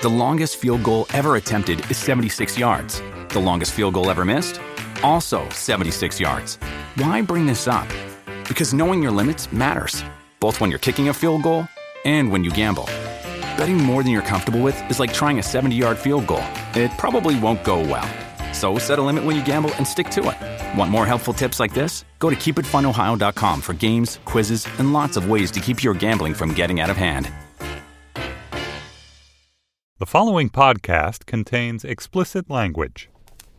The longest field goal ever attempted is 76 yards. The longest field goal ever missed? Also 76 yards. Why bring this up? Because knowing your limits matters, both when you're kicking a field goal and when you gamble. Betting more than you're comfortable with is like trying a 70-yard field goal. It probably won't go well. So set a limit when you gamble and stick to it. Want more helpful tips like this? Go to keepitfunohio.com for games, quizzes, and lots of ways to keep your gambling from getting out of hand. The following podcast contains explicit language.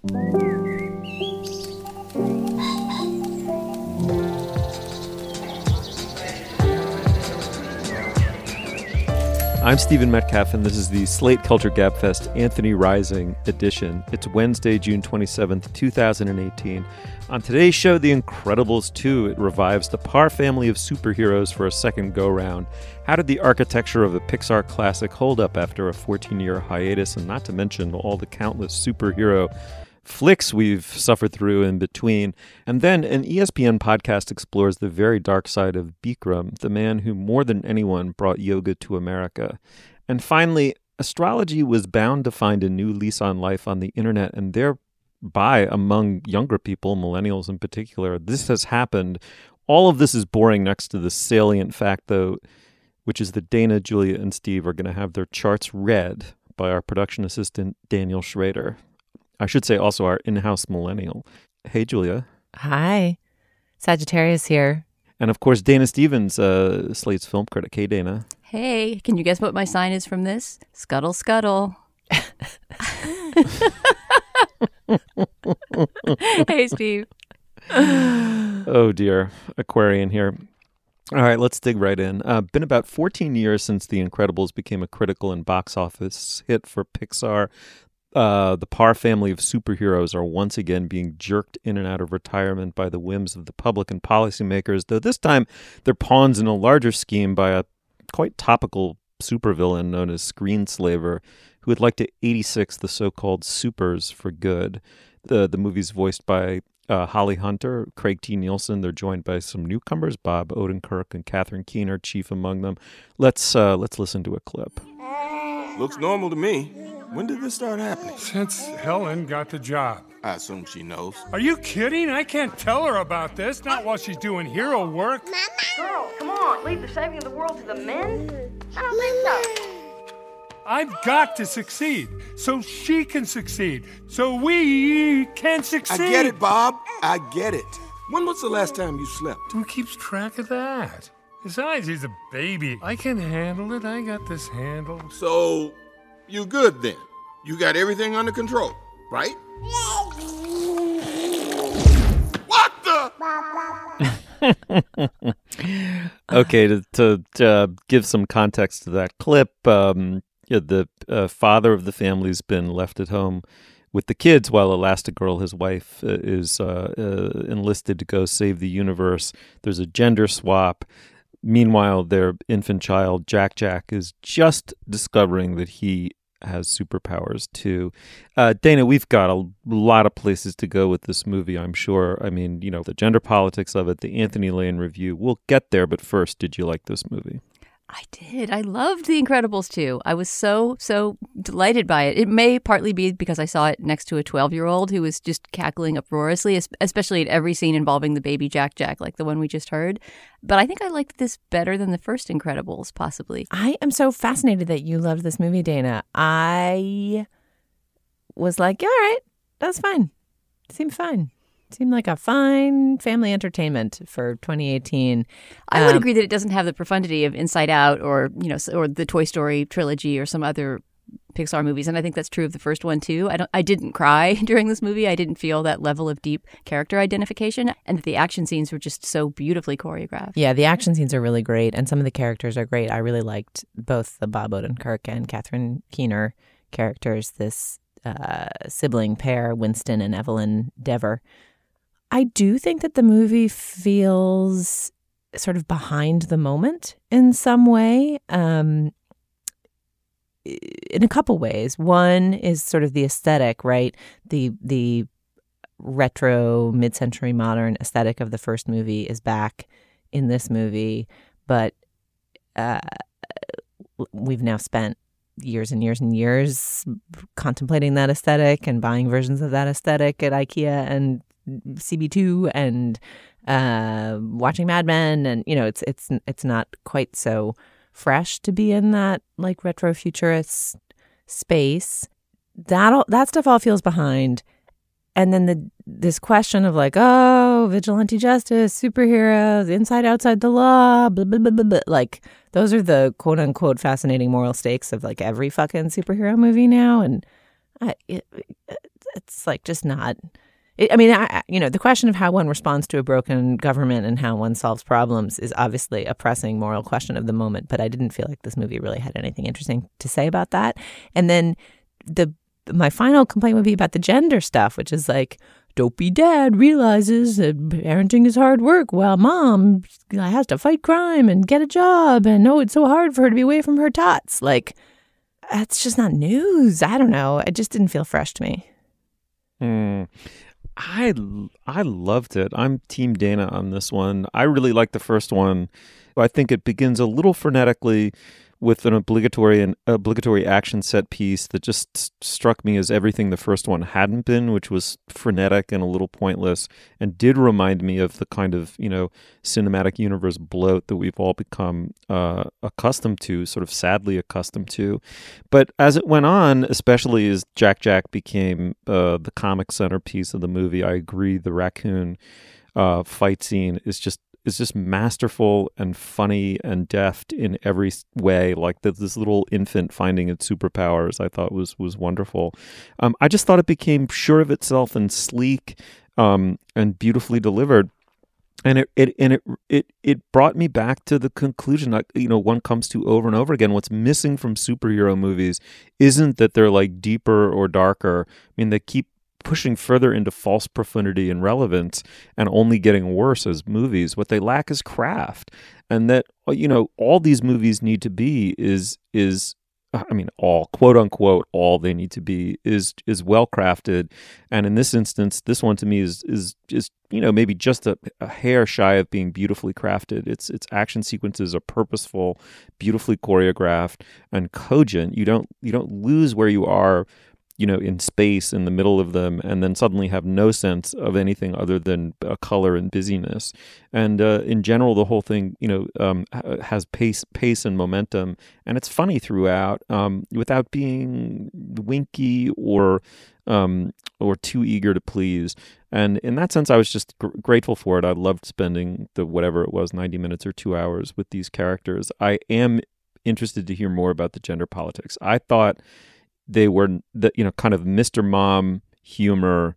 I'm Stephen Metcalf, and this is the Slate Culture Gabfest Anthony Rising edition. It's Wednesday, June 27th, 2018. On today's show, The Incredibles 2. It revives the Parr family of superheroes for a second go-round. How did the architecture of the Pixar classic hold up after a 14-year hiatus, and not to mention all the countless superhero flicks we've suffered through in between? And then an ESPN podcast explores the very dark side of Bikram, the man who more than anyone brought yoga to America. And finally, astrology was bound to find a new lease on life on the internet, and thereby among younger people, millennials in particular. This has happened. All of this is boring next to the salient fact, though, which is that Dana, Julia, and Steve are going to have their charts read by our production assistant, Daniel Schrader. I should say also our in-house millennial. Hey, Julia. Hi. Sagittarius here. And of course, Dana Stevens, Slate's film critic. Hey, Dana. Hey, can you guess what my sign is from this? Scuttle, scuttle. Hey, Steve. Oh, dear. Aquarian here. All right, let's dig right in. Been about 14 years since The Incredibles became a critical and box office hit for Pixar. The Parr family of superheroes are once again being jerked in and out of retirement by the whims of the public and policymakers, though this time they're pawns in a larger scheme by a quite topical supervillain known as Screenslaver, who would like to 86 the so-called supers for good. The movie's voiced by Holly Hunter, Craig T. Nielsen. They're joined by some newcomers, Bob Odenkirk and Catherine Keener, chief among them. Let's listen to a clip. Looks normal to me. When did this start happening? Since Helen got the job. I assume she knows. Are you kidding? I can't tell her about this. Not while she's doing hero work. Girls, come on. Leave the saving of the world to the men. I don't think so. I've got to succeed so she can succeed. So we can succeed. I get it, Bob. I get it. When was the last time you slept? Who keeps track of that? Besides, he's a baby. I can handle it. I got this handled. So, you good then? You got everything under control, right? What the? Okay, to give some context to that clip, the father of the family's been left at home with the kids while Elastigirl, his wife, is enlisted to go save the universe. There's a gender swap. Meanwhile, their infant child, Jack, is just discovering that he has superpowers too. Dana, we've got a lot of places to go with this movie, I'm sure. I mean, you know, the gender politics of it, the Anthony Lane review. We'll get there, but first, did you like this movie? I did. I loved The Incredibles 2. I was so delighted by it. It may partly be because I saw it next to a 12-year-old who was just cackling uproariously, especially at every scene involving the baby Jack, like the one we just heard. But I think I liked this better than the first Incredibles, possibly. I am so fascinated that you loved this movie, Dana. I was like, yeah, all right, that's fine. Seemed fine. Seemed like a fine family entertainment for 2018. I would agree that it doesn't have the profundity of Inside Out or the Toy Story trilogy or some other Pixar movies, and I think that's true of the first one too. I didn't cry during this movie. I didn't feel that level of deep character identification, and that the action scenes were just so beautifully choreographed. Yeah, the action scenes are really great, and some of the characters are great. I really liked both the Bob Odenkirk and Catherine Keener characters. This sibling pair, Winston and Evelyn Dever. I do think that the movie feels sort of behind the moment in some way, in a couple ways. One is sort of the aesthetic, right? The retro, mid-century modern aesthetic of the first movie is back in this movie, but we've now spent years and years and years contemplating that aesthetic and buying versions of that aesthetic at IKEA and CB2 and watching Mad Men, and it's not quite so fresh to be in that like retro futurist space. That stuff all feels behind. And then this question of like, oh, vigilante justice, superhero, the inside outside the law, blah, blah, blah, blah, blah. Like those are the quote unquote fascinating moral stakes of like every fucking superhero movie now. And it's like just not. The question of how one responds to a broken government and how one solves problems is obviously a pressing moral question of the moment. But I didn't feel like this movie really had anything interesting to say about that. And then my final complaint would be about the gender stuff, which is like, dopey dad realizes that parenting is hard work while mom has to fight crime and get a job. And it's so hard for her to be away from her tots. Like, that's just not news. I don't know. It just didn't feel fresh to me. I loved it. I'm Team Dana on this one. I really like the first one. I think it begins a little frenetically with an obligatory action set piece that just struck me as everything the first one hadn't been, which was frenetic and a little pointless, and did remind me of the kind of, cinematic universe bloat that we've all become accustomed to, sort of sadly accustomed to. But as it went on, especially as Jack became the comic centerpiece of the movie, I agree the raccoon fight scene is just masterful and funny and deft in every way. Like this little infant finding its superpowers, I thought was wonderful. I just thought it became sure of itself and sleek and beautifully delivered. And it brought me back to the conclusion that, one comes to over and over again. What's missing from superhero movies isn't that they're like deeper or darker. I mean, they keep pushing further into false profundity and relevance and only getting worse as movies. What they lack is craft. And that, all these movies need to be is all, quote unquote, all they need to be is well crafted. And in this instance, this one to me is maybe just a hair shy of being beautifully crafted. Its action sequences are purposeful, beautifully choreographed, and cogent. You don't lose where you are, in space in the middle of them, and then suddenly have no sense of anything other than color and busyness. And in general, the whole thing, has pace and momentum, and it's funny throughout, without being winky or too eager to please. And in that sense, I was just grateful for it. I loved spending the whatever it was, 90 minutes or 2 hours with these characters. I am interested to hear more about the gender politics. I thought they were kind of Mr. Mom humor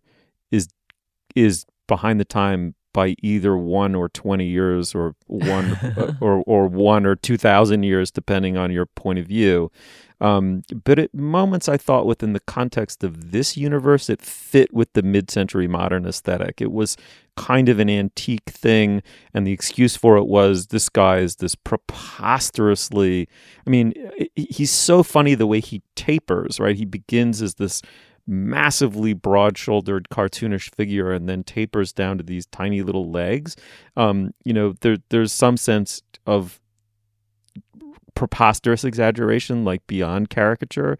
is behind the time by either 1 or 20 years or one or 1 or 2,000 years, depending on your point of view. But at moments, I thought within the context of this universe, it fit with the mid-century modern aesthetic. It was kind of an antique thing, and the excuse for it was this guy is this preposterously, he's so funny the way he tapers, right? He begins as this massively broad-shouldered cartoonish figure and then tapers down to these tiny little legs. There's some sense of preposterous exaggeration, like beyond caricature.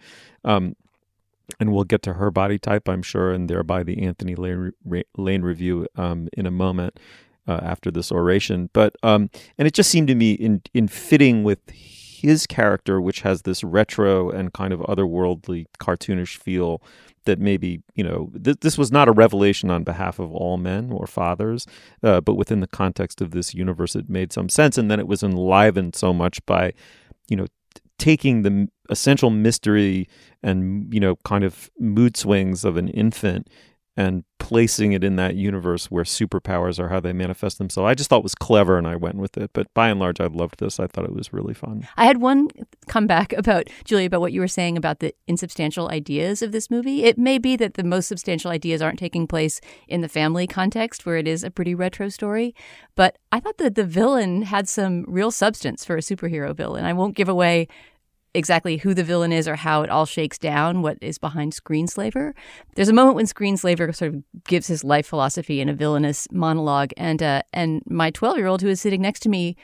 And we'll get to her body type, I'm sure, and thereby the Anthony Lane review in a moment after this oration. But and it just seemed to me in fitting with his character, which has this retro and kind of otherworldly cartoonish feel, that maybe, this was not a revelation on behalf of all men or fathers, but within the context of this universe, it made some sense. And then it was enlivened so much by, taking the essential mystery and, kind of mood swings of an infant and placing it in that universe where superpowers are how they manifest themselves. I just thought it was clever, and I went with it. But by and large, I loved this. I thought it was really fun. I had one comeback about, Julia, about what you were saying about the insubstantial ideas of this movie. It may be that the most substantial ideas aren't taking place in the family context, where it is a pretty retro story. But I thought that the villain had some real substance for a superhero villain. I won't give away exactly who the villain is or how it all shakes down, what is behind Screenslaver. There's a moment when Screenslaver sort of gives his life philosophy in a villainous monologue, and my 12-year-old who is sitting next to me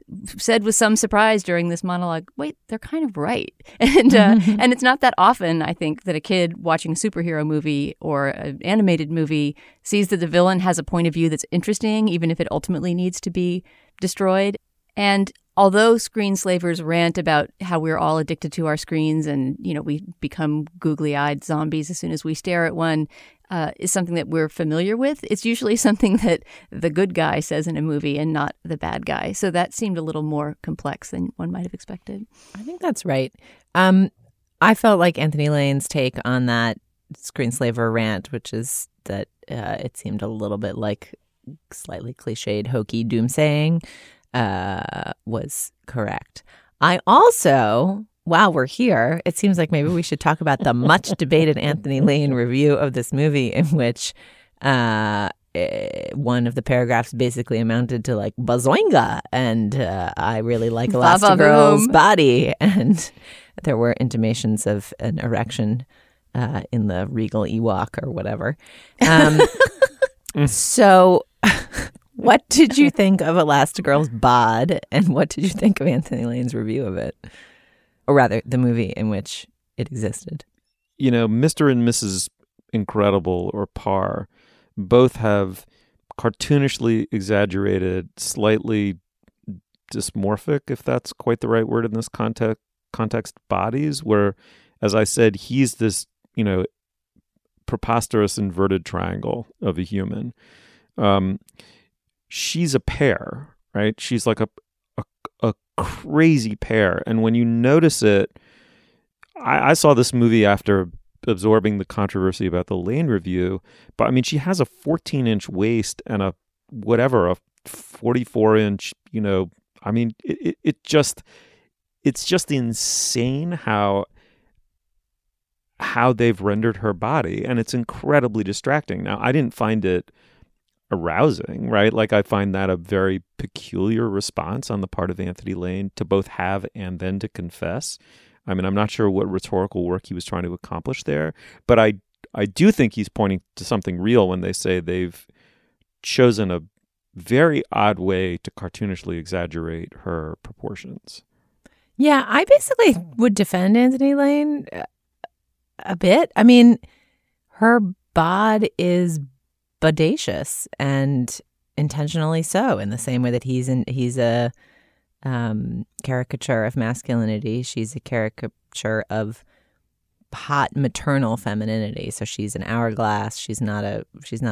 said with some surprise during this monologue, wait, they're kind of right. And and it's not that often, I think, that a kid watching a superhero movie or an animated movie sees that the villain has a point of view that's interesting, even if it ultimately needs to be destroyed. And although screenslavers rant about how we're all addicted to our screens and, we become googly-eyed zombies as soon as we stare at one, is something that we're familiar with. It's usually something that the good guy says in a movie and not the bad guy. So that seemed a little more complex than one might have expected. I think that's right. I felt like Anthony Lane's take on that screenslaver rant, which is that it seemed a little bit like slightly cliched, hokey doomsaying, was correct. I also, while we're here, it seems like maybe we should talk about the much debated Anthony Lane review of this movie, in which one of the paragraphs basically amounted to like bazoinga, and I really like Elastigirl's body, and there were intimations of an erection in the Regal Ewok or whatever. So what did you think of Elastigirl's bod, and what did you think of Anthony Lane's review of it? Or rather, the movie in which it existed. Mr. and Mrs. Incredible, or Parr, both have cartoonishly exaggerated, slightly dysmorphic, if that's quite the right word in this context, bodies, where, as I said, he's this, preposterous inverted triangle of a human. She's a pear, right? She's like a crazy pear. And when you notice it, I saw this movie after absorbing the controversy about the Lane review, but I mean, she has a 14-inch waist and a 44-inch, I mean, it's just insane how they've rendered her body, and it's incredibly distracting. Now, I didn't find it arousing, right? Like, I find that a very peculiar response on the part of Anthony Lane to both have and then to confess. I mean, I'm not sure what rhetorical work he was trying to accomplish there, but I do think he's pointing to something real when they say they've chosen a very odd way to cartoonishly exaggerate her proportions. Yeah, I basically would defend Anthony Lane a bit. I mean, her bod is bodacious, and intentionally so, in the same way that he's a caricature of masculinity. She's a caricature of hot maternal femininity. So she's an hourglass. She's not a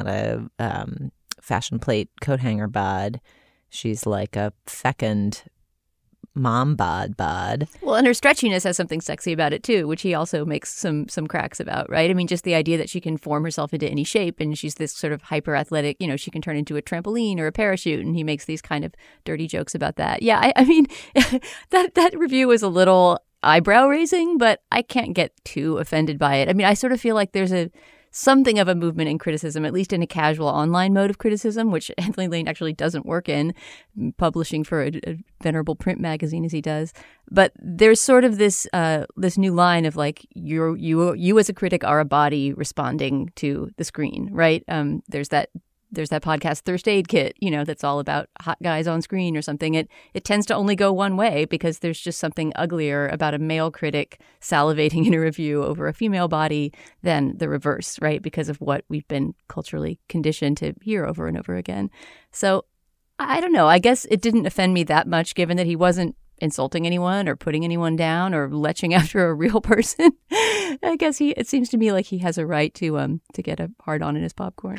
fashion plate coat hanger bod. She's like a fecund mom bod. Well, and her stretchiness has something sexy about it too, which he also makes some cracks about, right? I mean, just the idea that she can form herself into any shape, and she's this sort of hyper athletic, she can turn into a trampoline or a parachute, and he makes these kind of dirty jokes about that. Yeah, I mean, that review was a little eyebrow raising, but I can't get too offended by it. I mean, I sort of feel like there's something of a movement in criticism, at least in a casual online mode of criticism, which Anthony Lane actually doesn't work in, publishing for a venerable print magazine as he does. But there's sort of this new line of like, you as a critic are a body responding to the screen, right? There's that podcast Thirst Aid Kit, that's all about hot guys on screen or something. It tends to only go one way, because there's just something uglier about a male critic salivating in a review over a female body than the reverse, right? Because of what we've been culturally conditioned to hear over and over again. So I don't know. I guess it didn't offend me that much, given that he wasn't insulting anyone or putting anyone down or leching after a real person. I guess it seems to me like he has a right to get a hard on in his popcorn.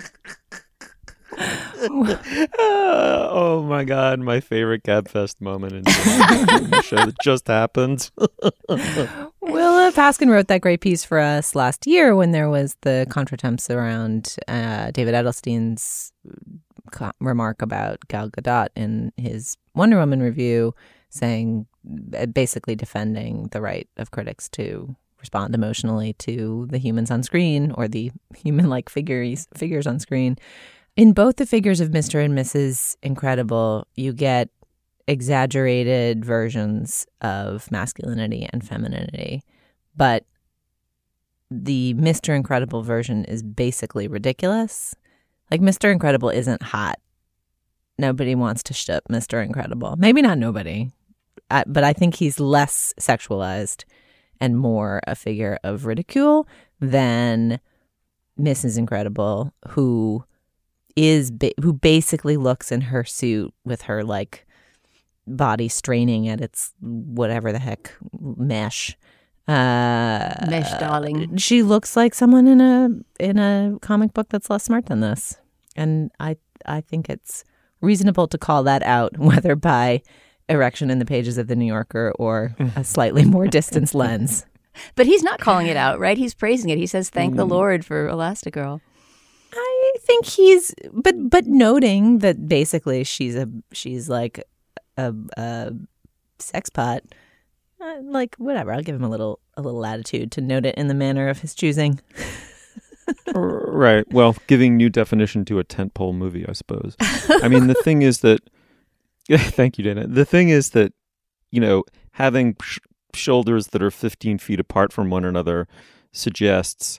Oh my God, my favorite GabFest moment in the show that just happened. Willa Paskin wrote that great piece for us last year when there was the contretemps around David Edelstein's remark about Gal Gadot in his Wonder Woman review, saying, basically defending the right of critics to respond emotionally to the humans on screen, or the human-like figures on screen. In both the figures of Mr. and Mrs. Incredible, you get exaggerated versions of masculinity and femininity. But the Mr. Incredible version is basically ridiculous. Like, Mr. Incredible isn't hot. nobody wants to ship Mr. Incredible. Maybe not nobody, but I think he's less sexualized and more a figure of ridicule than Mrs. Incredible, who basically looks in her suit with her like body straining at its whatever the heck mesh. Mesh, darling. She looks like someone in a comic book that's less smart than this, and I think it's reasonable to call that out, whether by erection in the pages of the New Yorker or a slightly more distanced lens. But he's not calling it out, right? He's praising it. He says, "Thank the Lord for Elastigirl." I think he's, but noting that basically she's like a sex pot. Like whatever, I'll give him a little latitude to note it in the manner of his choosing. Right. Well, giving new definition to a tentpole movie, I suppose. I mean, the thing is that. Thank you, Dana. The thing is that, having shoulders that are 15 feet apart from one another suggests,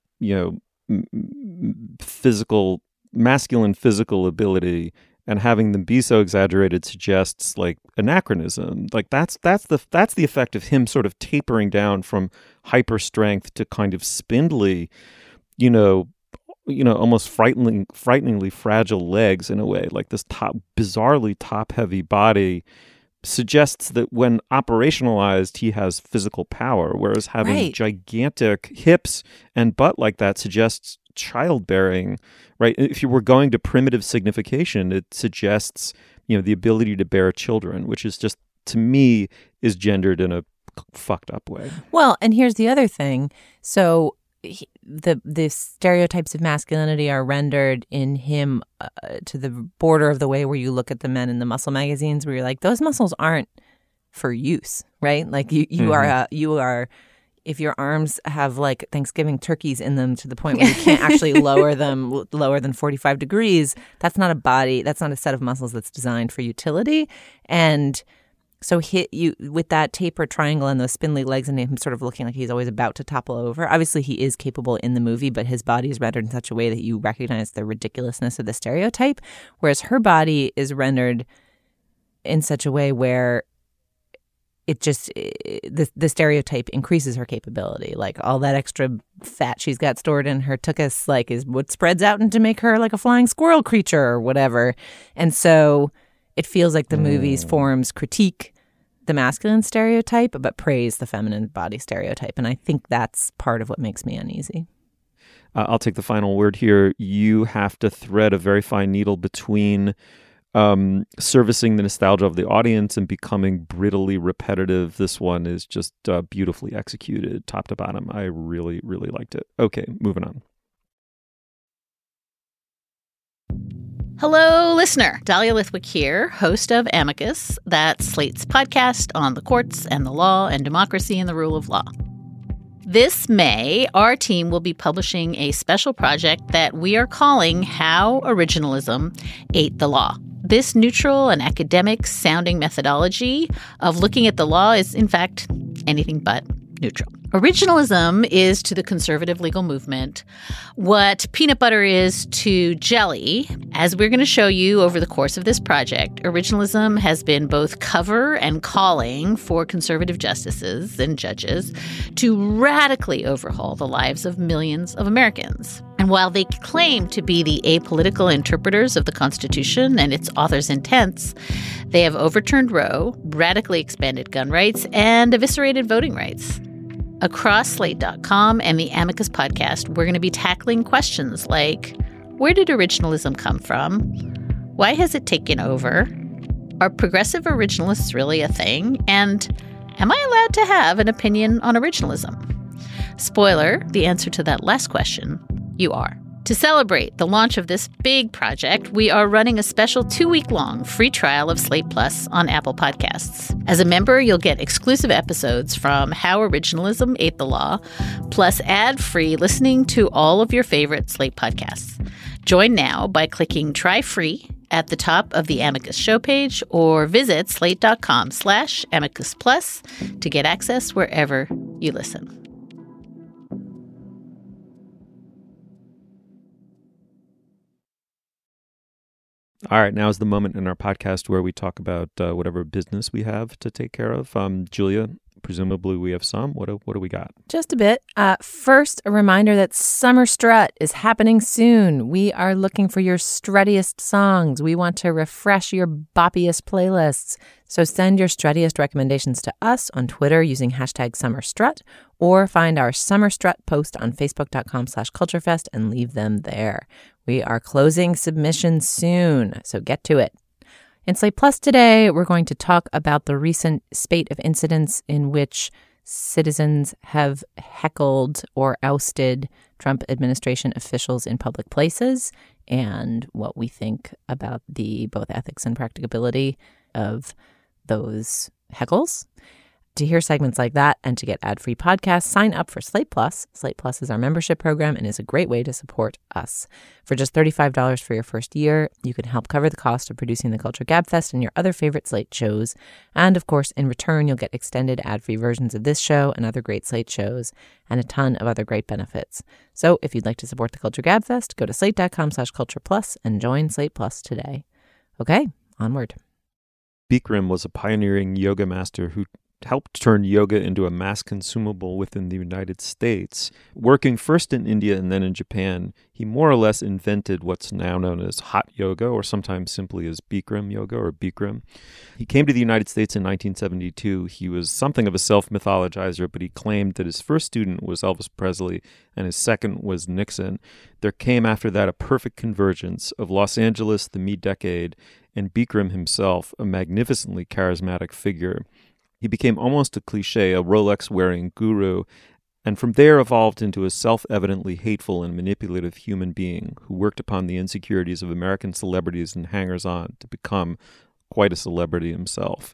masculine physical ability. And having them be so exaggerated suggests like anachronism. Like that's the effect of him sort of tapering down from hyper strength to kind of spindly, almost frighteningly fragile legs in a way. Like this bizarrely top heavy body suggests that when operationalized, he has physical power, whereas having gigantic hips and butt like that suggests childbearing. Right. If you were going to primitive signification, it suggests, the ability to bear children, which is just, to me, is gendered in a fucked up way. Well, and here's the other thing. So the stereotypes of masculinity are rendered in him to the border of the way where you look at the men in the muscle magazines, where you're like, those muscles aren't for use, right? Like you are. If your arms have like Thanksgiving turkeys in them to the point where you can't actually lower them lower than 45 degrees, that's not a body. That's not a set of muscles that's designed for utility. And so with that taper triangle and those spindly legs and him sort of looking like he's always about to topple over. Obviously, he is capable in the movie, but his body is rendered in such a way that you recognize the ridiculousness of the stereotype, whereas her body is rendered in such a way where the stereotype increases her capability. Like all that extra fat she's got stored in her tuchus, like is what spreads out and to make her like a flying squirrel creature or whatever. And so it feels like the movie's forms critique the masculine stereotype, but praise the feminine body stereotype. And I think that's part of what makes me uneasy. I'll take the final word here. You have to thread a very fine needle between servicing the nostalgia of the audience and becoming brittly repetitive. This one is just beautifully executed, top to bottom. I really, really liked it. Okay, moving on. Hello, listener. Dahlia Lithwick here, host of Amicus, that's Slate's podcast on the courts and the law and democracy and the rule of law. This May, our team will be publishing a special project that we are calling How Originalism Ate the Law. This neutral and academic-sounding methodology of looking at the law is, in fact, anything but neutral. Originalism is to the conservative legal movement what peanut butter is to jelly. As we're going to show you over the course of this project, originalism has been both cover and calling for conservative justices and judges to radically overhaul the lives of millions of Americans. And while they claim to be the apolitical interpreters of the Constitution and its author's intents, they have overturned Roe, radically expanded gun rights, and eviscerated voting rights. Across Slate.com and the Amicus podcast, we're going to be tackling questions like, where did originalism come from? Why has it taken over? Are progressive originalists really a thing? And am I allowed to have an opinion on originalism? Spoiler, the answer to that last question, you are. To celebrate the launch of this big project, we are running a special 2-week-long free trial of Slate Plus on Apple Podcasts. As a member, you'll get exclusive episodes from How Originalism Ate the Law, plus ad-free listening to all of your favorite Slate podcasts. Join now by clicking Try Free at the top of the Amicus show page or visit slate.com/Amicus Plus to get access wherever you listen. All right, now is the moment in our podcast where we talk about whatever business we have to take care of. Julia, presumably we have some. What do we got? Just a bit. First, a reminder that Summer Strut is happening soon. We are looking for your struttiest songs. We want to refresh your boppiest playlists. So send your struttiest recommendations to us on Twitter using hashtag SummerStrut, or find our Summer Strut post on Facebook.com/CultureFest and leave them there. We are closing submissions soon, so get to it. In Slate Plus today, we're going to talk about the recent spate of incidents in which citizens have heckled or ousted Trump administration officials in public places, and what we think about the both ethics and practicability of those heckles. To hear segments like that and to get ad-free podcasts, sign up for Slate Plus. Slate Plus is our membership program and is a great way to support us. For just $35 for your first year, you can help cover the cost of producing the Culture Gabfest and your other favorite Slate shows. And of course, in return, you'll get extended ad-free versions of this show and other great Slate shows and a ton of other great benefits. So if you'd like to support the Culture Gabfest, go to slate.com/cultureplus and join Slate Plus today. Okay, onward. Bikram was a pioneering yoga master who helped turn yoga into a mass consumable within the United States. Working first in India and then in Japan, he more or less invented what's now known as hot yoga, or sometimes simply as Bikram yoga or Bikram. He came to the United States in 1972. He was something of a self-mythologizer, but he claimed that his first student was Elvis Presley and his second was Nixon. There came after that a perfect convergence of Los Angeles, the me-decade, and Bikram himself, a magnificently charismatic figure. He became almost a cliche, a Rolex-wearing guru, and from there evolved into a self-evidently hateful and manipulative human being who worked upon the insecurities of American celebrities and hangers-on to become quite a celebrity himself.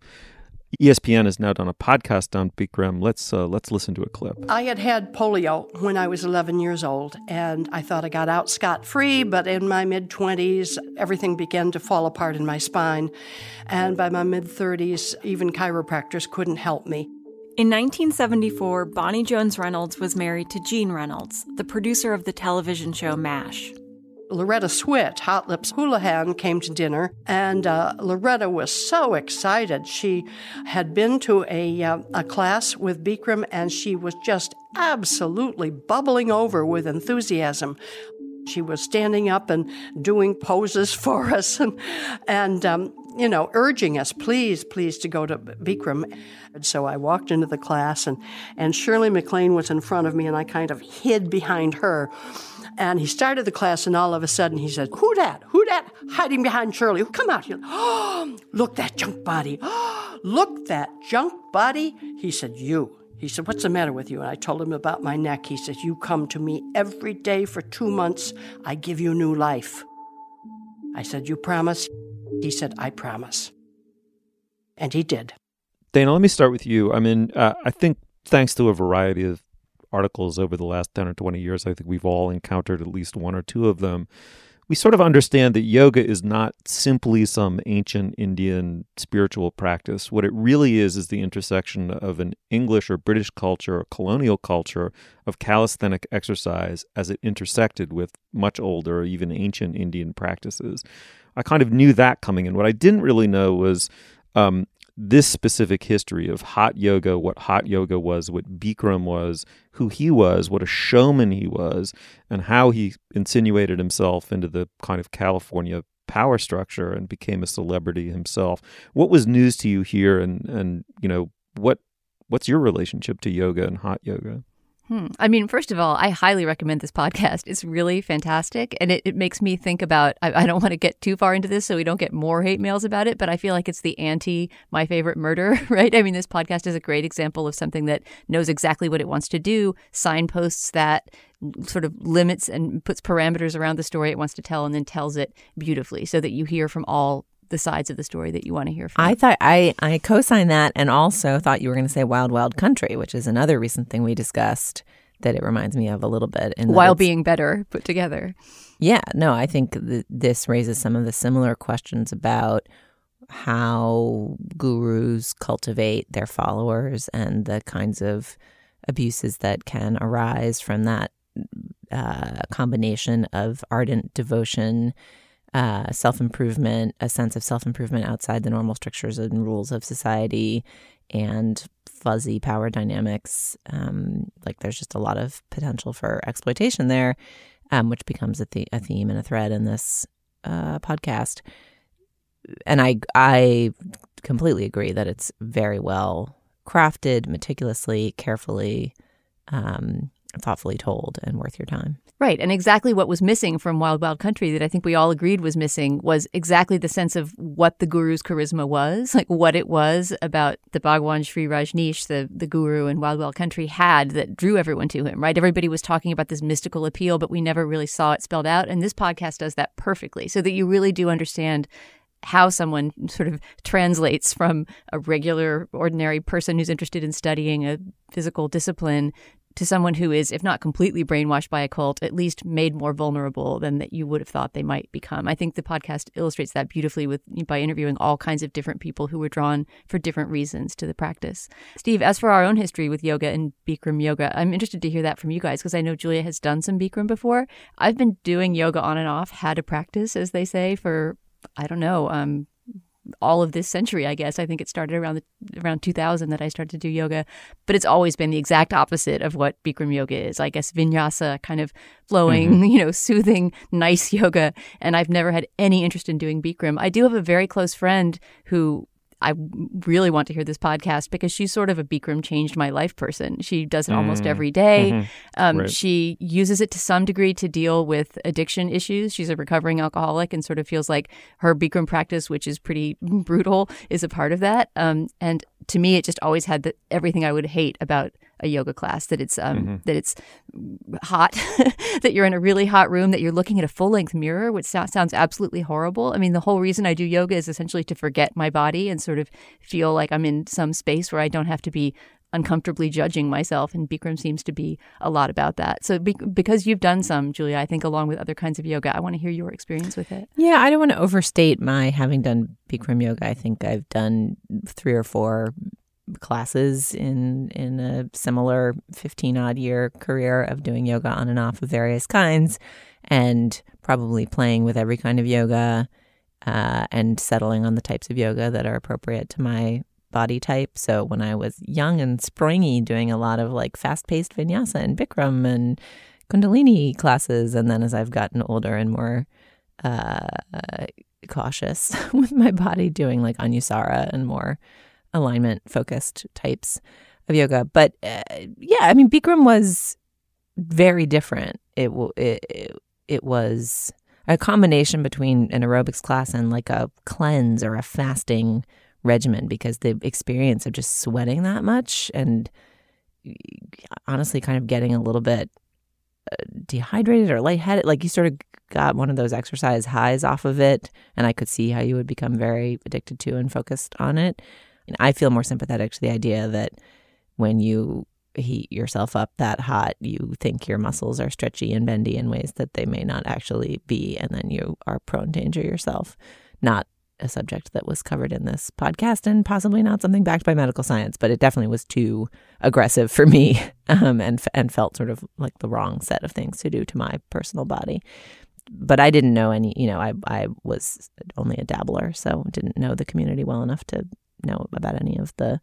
ESPN has now done a podcast on Bikram. Let's listen to a clip. I had polio when I was 11 years old, and I thought I got out scot-free, but in my mid-20s, everything began to fall apart in my spine. And by my mid-30s, even chiropractors couldn't help me. In 1974, Bonnie Jones Reynolds was married to Gene Reynolds, the producer of the television show MASH. Loretta Swit, Hot Lips Houlihan, came to dinner, and Loretta was so excited. She had been to a class with Bikram, and she was just absolutely bubbling over with enthusiasm. She was standing up and doing poses for us and urging us, please to go to Bikram. And so I walked into the class, and Shirley MacLaine was in front of me, and I kind of hid behind her. And he started the class, and all of a sudden he said, Who dat? Hiding behind Shirley. Come out here. Oh, look, that junk body. Oh, look, that junk body. He said, You. He said, What's the matter with you? And I told him about my neck. He said, You come to me every day for 2 months. I give you new life. I said, You promise? He said, I promise. And he did. Dana, let me start with you. I mean, I think thanks to a variety of articles over the last 10 or 20 years, I think we've all encountered at least one or two of them. We sort of understand that yoga is not simply some ancient Indian spiritual practice. What it really is the intersection of an English or British culture or colonial culture of calisthenic exercise as it intersected with much older or even ancient Indian practices. I kind of knew that coming in. What I didn't really know was this specific history of hot yoga, what hot yoga was, what Bikram was, who he was, what a showman he was, and how he insinuated himself into the kind of California power structure and became a celebrity himself. What was news to you here, and what's your relationship to yoga and hot yoga? I mean, first of all, I highly recommend this podcast. It's really fantastic. And it makes me think about, I don't want to get too far into this so we don't get more hate mails about it, but I feel like it's the anti-My Favorite Murder, right? I mean, this podcast is a great example of something that knows exactly what it wants to do, signposts that sort of limits and puts parameters around the story it wants to tell, and then tells it beautifully so that you hear from all the sides of the story that you want to hear from. I thought I co-signed that, and also thought you were going to say Wild Wild Country, which is another recent thing we discussed that it reminds me of a little bit. While being better put together. Yeah, no, I think this raises some of the similar questions about how gurus cultivate their followers and the kinds of abuses that can arise from that combination of ardent devotion self-improvement, a sense of self-improvement outside the normal structures and rules of society, and fuzzy power dynamics. Like there's just a lot of potential for exploitation there, which becomes a theme and a thread in this podcast. And I completely agree that it's very well crafted, meticulously, carefully, thoughtfully told, and worth your time. Right. And exactly what was missing from Wild Wild Country that I think we all agreed was missing was exactly the sense of what the guru's charisma was, like what it was about the Bhagwan Sri Rajneesh, the guru in Wild Wild Country had that drew everyone to him, right? Everybody was talking about this mystical appeal, but we never really saw it spelled out. And this podcast does that perfectly so that you really do understand how someone sort of translates from a regular, ordinary person who's interested in studying a physical discipline to someone who is, if not completely brainwashed by a cult, at least made more vulnerable than that you would have thought they might become. I think the podcast illustrates that beautifully by interviewing all kinds of different people who were drawn for different reasons to the practice. Steve, as for our own history with yoga and Bikram yoga, I'm interested to hear that from you guys because I know Julia has done some Bikram before. I've been doing yoga on and off, had a practice, as they say, for, I don't know, all of this century, I guess. I think it started around 2000 that I started to do yoga, but it's always been the exact opposite of what Bikram yoga is. I guess vinyasa, kind of flowing, soothing, nice yoga. And I've never had any interest in doing Bikram. I do have a very close friend who I really want to hear this podcast because she's sort of a Bikram changed my life person. She does it almost every day. Right. She uses it to some degree to deal with addiction issues. She's a recovering alcoholic and sort of feels like her Bikram practice, which is pretty brutal, is a part of that. And to me, it just always had everything I would hate about a yoga class, that it's hot, that you're in a really hot room, that you're looking at a full-length mirror, which sounds absolutely horrible. I mean, the whole reason I do yoga is essentially to forget my body and sort of feel like I'm in some space where I don't have to be uncomfortably judging myself, and Bikram seems to be a lot about that. So because you've done some, Julia, I think along with other kinds of yoga, I want to hear your experience with it. Yeah, I don't want to overstate my having done Bikram yoga. I think I've done 3 or 4 classes in a similar 15-odd year career of doing yoga on and off of various kinds, and probably playing with every kind of yoga and settling on the types of yoga that are appropriate to my body type. So when I was young and springy, doing a lot of like fast-paced vinyasa and Bikram and Kundalini classes, and then as I've gotten older and more cautious with my body, doing like Anusara and more alignment-focused types of yoga. But yeah, I mean, Bikram was very different. It was a combination between an aerobics class and like a cleanse or a fasting regimen, because the experience of just sweating that much and honestly kind of getting a little bit dehydrated or lightheaded, like you sort of got one of those exercise highs off of it, and I could see how you would become very addicted to and focused on it. And I feel more sympathetic to the idea that when you heat yourself up that hot, you think your muscles are stretchy and bendy in ways that they may not actually be, and then you are prone to injure yourself. Not a subject that was covered in this podcast, and possibly not something backed by medical science, but it definitely was too aggressive for me, and felt sort of like the wrong set of things to do to my personal body. But I didn't know any, I was only a dabbler, so didn't know the community well enough to know about any of the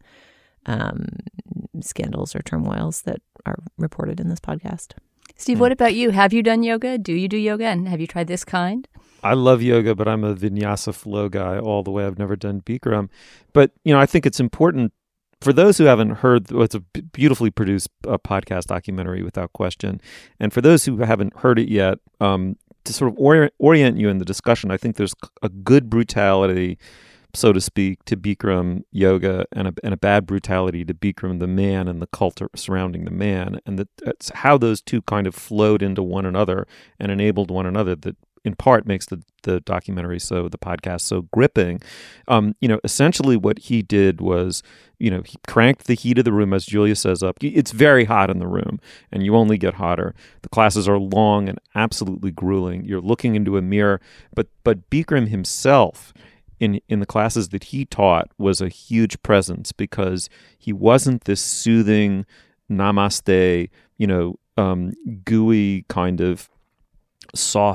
scandals or turmoils that are reported in this podcast. Steve, what about you? Have you done yoga? Do you do yoga? And have you tried this kind? I love yoga, but I'm a vinyasa flow guy all the way. I've never done Bikram. But, I think it's important for those who haven't heard, it's a beautifully produced podcast documentary without question. And for those who haven't heard it yet, to sort of orient you in the discussion, I think there's a good brutality, so to speak, to Bikram yoga, and a bad brutality to Bikram the man and the cult surrounding the man, and that's how those two kind of flowed into one another and enabled one another. That in part makes the documentary, so the podcast, so gripping. Essentially what he did was, he cranked the heat of the room, as Julia says, up. It's very hot in the room, and you only get hotter. The classes are long and absolutely grueling. You're looking into a mirror, but Bikram himself, in the classes that he taught, was a huge presence, because he wasn't this soothing namaste, gooey kind of soft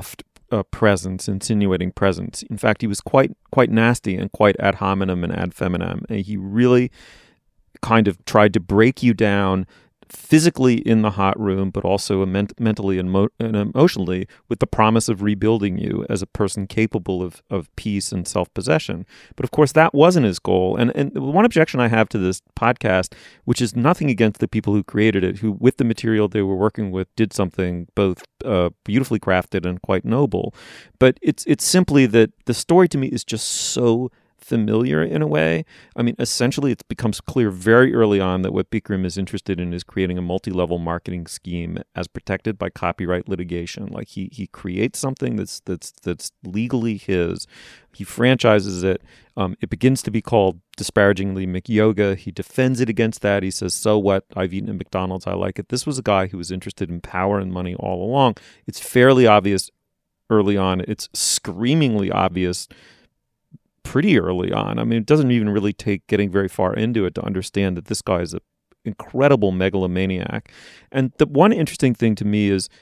presence, insinuating presence. In fact, he was quite nasty and quite ad hominem and ad feminam. And he really kind of tried to break you down physically in the hot room, but also mentally and emotionally, with the promise of rebuilding you as a person capable of peace and self-possession. But of course, that wasn't his goal. And one objection I have to this podcast, which is nothing against the people who created it, who with the material they were working with did something both beautifully crafted and quite noble. But it's simply that the story to me is just so familiar in a way. I mean, essentially, it becomes clear very early on that what Bikram is interested in is creating a multi-level marketing scheme as protected by copyright litigation. Like he creates something that's legally his. He franchises it. It begins to be called disparagingly McYoga. He defends it against that. He says, "So what? I've eaten at McDonald's. I like it." This was a guy who was interested in power and money all along. It's fairly obvious early on. It's screamingly obvious pretty early on. I mean, it doesn't even really take getting very far into it to understand that this guy is an incredible megalomaniac. And the one interesting thing to me is,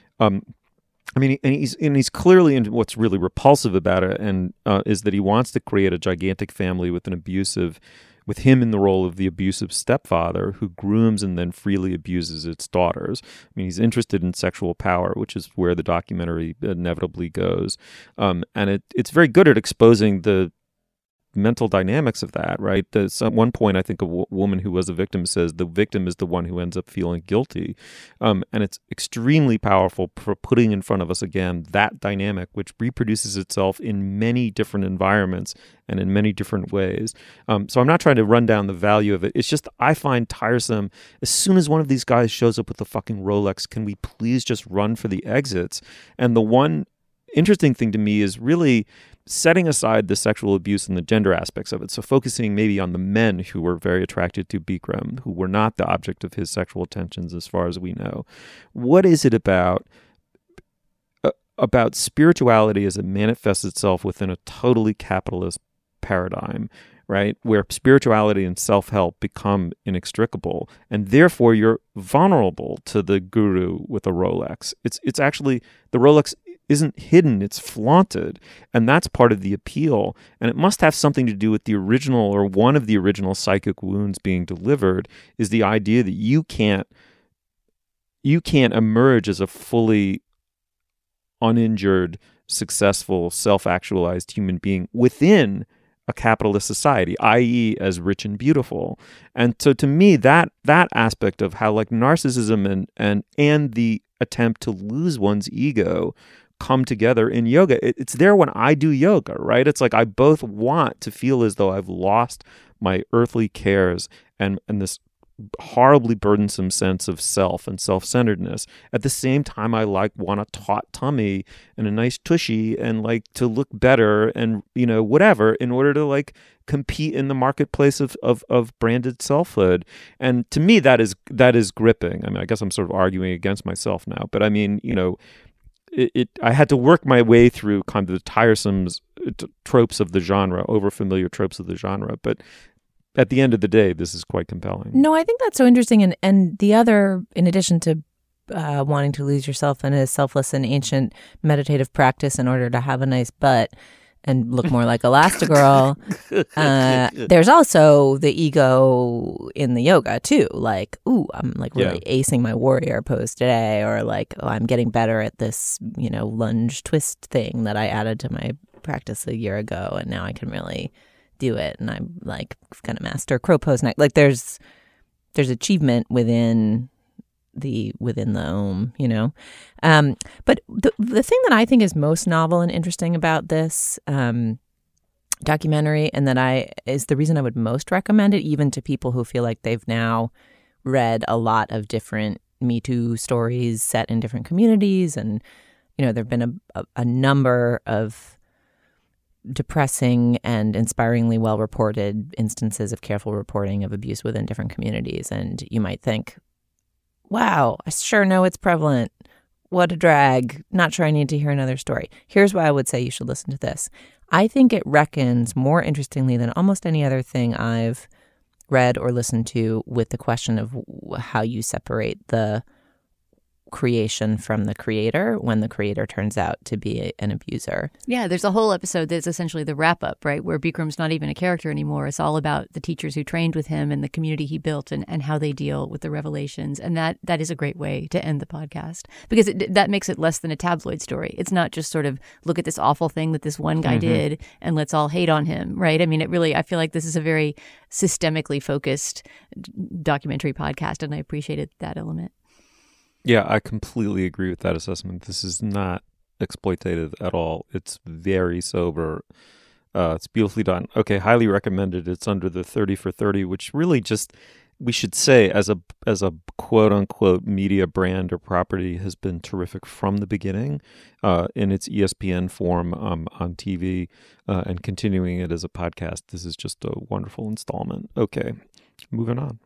he's clearly, and what's really repulsive about it, and is that he wants to create a gigantic family with him in the role of the abusive stepfather who grooms and then freely abuses its daughters. I mean, he's interested in sexual power, which is where the documentary inevitably goes. And it's very good at exposing the mental dynamics of that, right? At one point, I think a woman who was a victim says the victim is the one who ends up feeling guilty. And it's extremely powerful for putting in front of us again that dynamic, which reproduces itself in many different environments and in many different ways. So I'm not trying to run down the value of it. It's just I find tiresome. As soon as one of these guys shows up with a fucking Rolex, can we please just run for the exits? And the one interesting thing to me is really setting aside the sexual abuse and the gender aspects of it, so focusing maybe on the men who were very attracted to Bikram, who were not the object of his sexual attentions as far as we know. What is it about spirituality as it manifests itself within a totally capitalist paradigm, right, where spirituality and self-help become inextricable, and therefore you're vulnerable to the guru with a Rolex. It's actually, the Rolex isn't hidden, it's flaunted. And that's part of the appeal. And it must have something to do with the original, or one of the original psychic wounds being delivered, is the idea that you can't emerge as a fully uninjured, successful, self-actualized human being within a capitalist society, i.e. as rich and beautiful. And so to me, that aspect of how like narcissism and the attempt to lose one's ego come together in yoga. It's there when I do yoga, right? It's like I both want to feel as though I've lost my earthly cares and this horribly burdensome sense of self and self-centeredness. At the same time, I want a taut tummy and a nice tushy and like to look better and, whatever, in order to like compete in the marketplace of branded selfhood. And to me, that is gripping. I mean, I guess I'm sort of arguing against myself now, but I mean, I had to work my way through kind of the tiresome tropes of the genre, overfamiliar tropes of the genre. But at the end of the day, this is quite compelling. No, I think that's so interesting. And the other, in addition to wanting to lose yourself in a selfless and ancient meditative practice in order to have a nice butt and look more like Elastigirl, there's also the ego in the yoga too. Like, ooh, I'm like really acing my warrior pose today, or like, oh, I'm getting better at this, lunge twist thing that I added to my practice a year ago, and now I can really do it. And I'm like gonna master crow pose next. Like, there's achievement within the Om, but the thing that I think is most novel and interesting about this documentary, and that is the reason I would most recommend it, even to people who feel like they've now read a lot of different Me Too stories set in different communities, and there've been a number of depressing and inspiringly well reported instances of careful reporting of abuse within different communities, and you might think, wow, I sure know it's prevalent. What a drag. Not sure I need to hear another story. Here's why I would say you should listen to this. I think it reckons more interestingly than almost any other thing I've read or listened to with the question of how you separate the creation from the creator when the creator turns out to be an abuser. Yeah, there's a whole episode that's essentially the wrap-up, right, where Bikram's not even a character anymore. It's all about the teachers who trained with him and the community he built and how they deal with the revelations. And that is a great way to end the podcast, because that makes it less than a tabloid story. It's not just sort of, look at this awful thing that this one guy did and let's all hate on him, right? I mean, I feel like this is a very systemically focused documentary podcast, and I appreciated that element. Yeah, I completely agree with that assessment. This is not exploitative at all. It's very sober. It's beautifully done. Okay, highly recommended. It's under the 30 for 30, which really just, we should say, as a quote unquote media brand or property, has been terrific from the beginning in its ESPN form on TV and continuing it as a podcast. This is just a wonderful installment. Okay, moving on.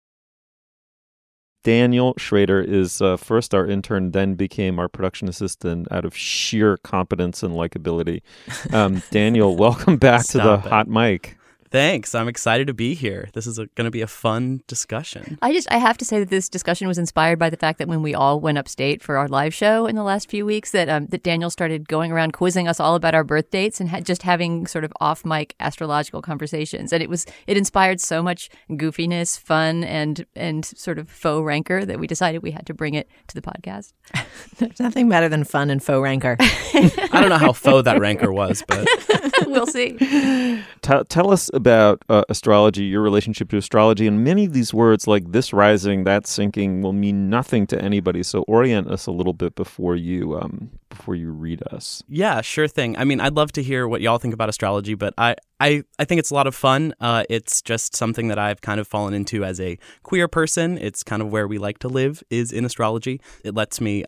Daniel Schrader is first our intern, then became our production assistant out of sheer competence and likability. Daniel, welcome back to the hot mic. Thanks. I'm excited to be here. This is going to be a fun discussion. I have to say that this discussion was inspired by the fact that when we all went upstate for our live show in the last few weeks, that Daniel started going around quizzing us all about our birth dates and just having sort of off-mic astrological conversations. And it inspired so much goofiness, fun, and sort of faux rancor that we decided we had to bring it to the podcast. There's nothing better than fun and faux rancor. I don't know how faux that rancor was, but we'll see. Tell us about astrology, your relationship to astrology, and many of these words like this rising, that sinking will mean nothing to anybody. So orient us a little bit before you read us. Yeah, sure thing. I mean, I'd love to hear what y'all think about astrology, but I think it's a lot of fun. It's just something that I've kind of fallen into as a queer person. It's kind of where we like to live, is in astrology. It lets me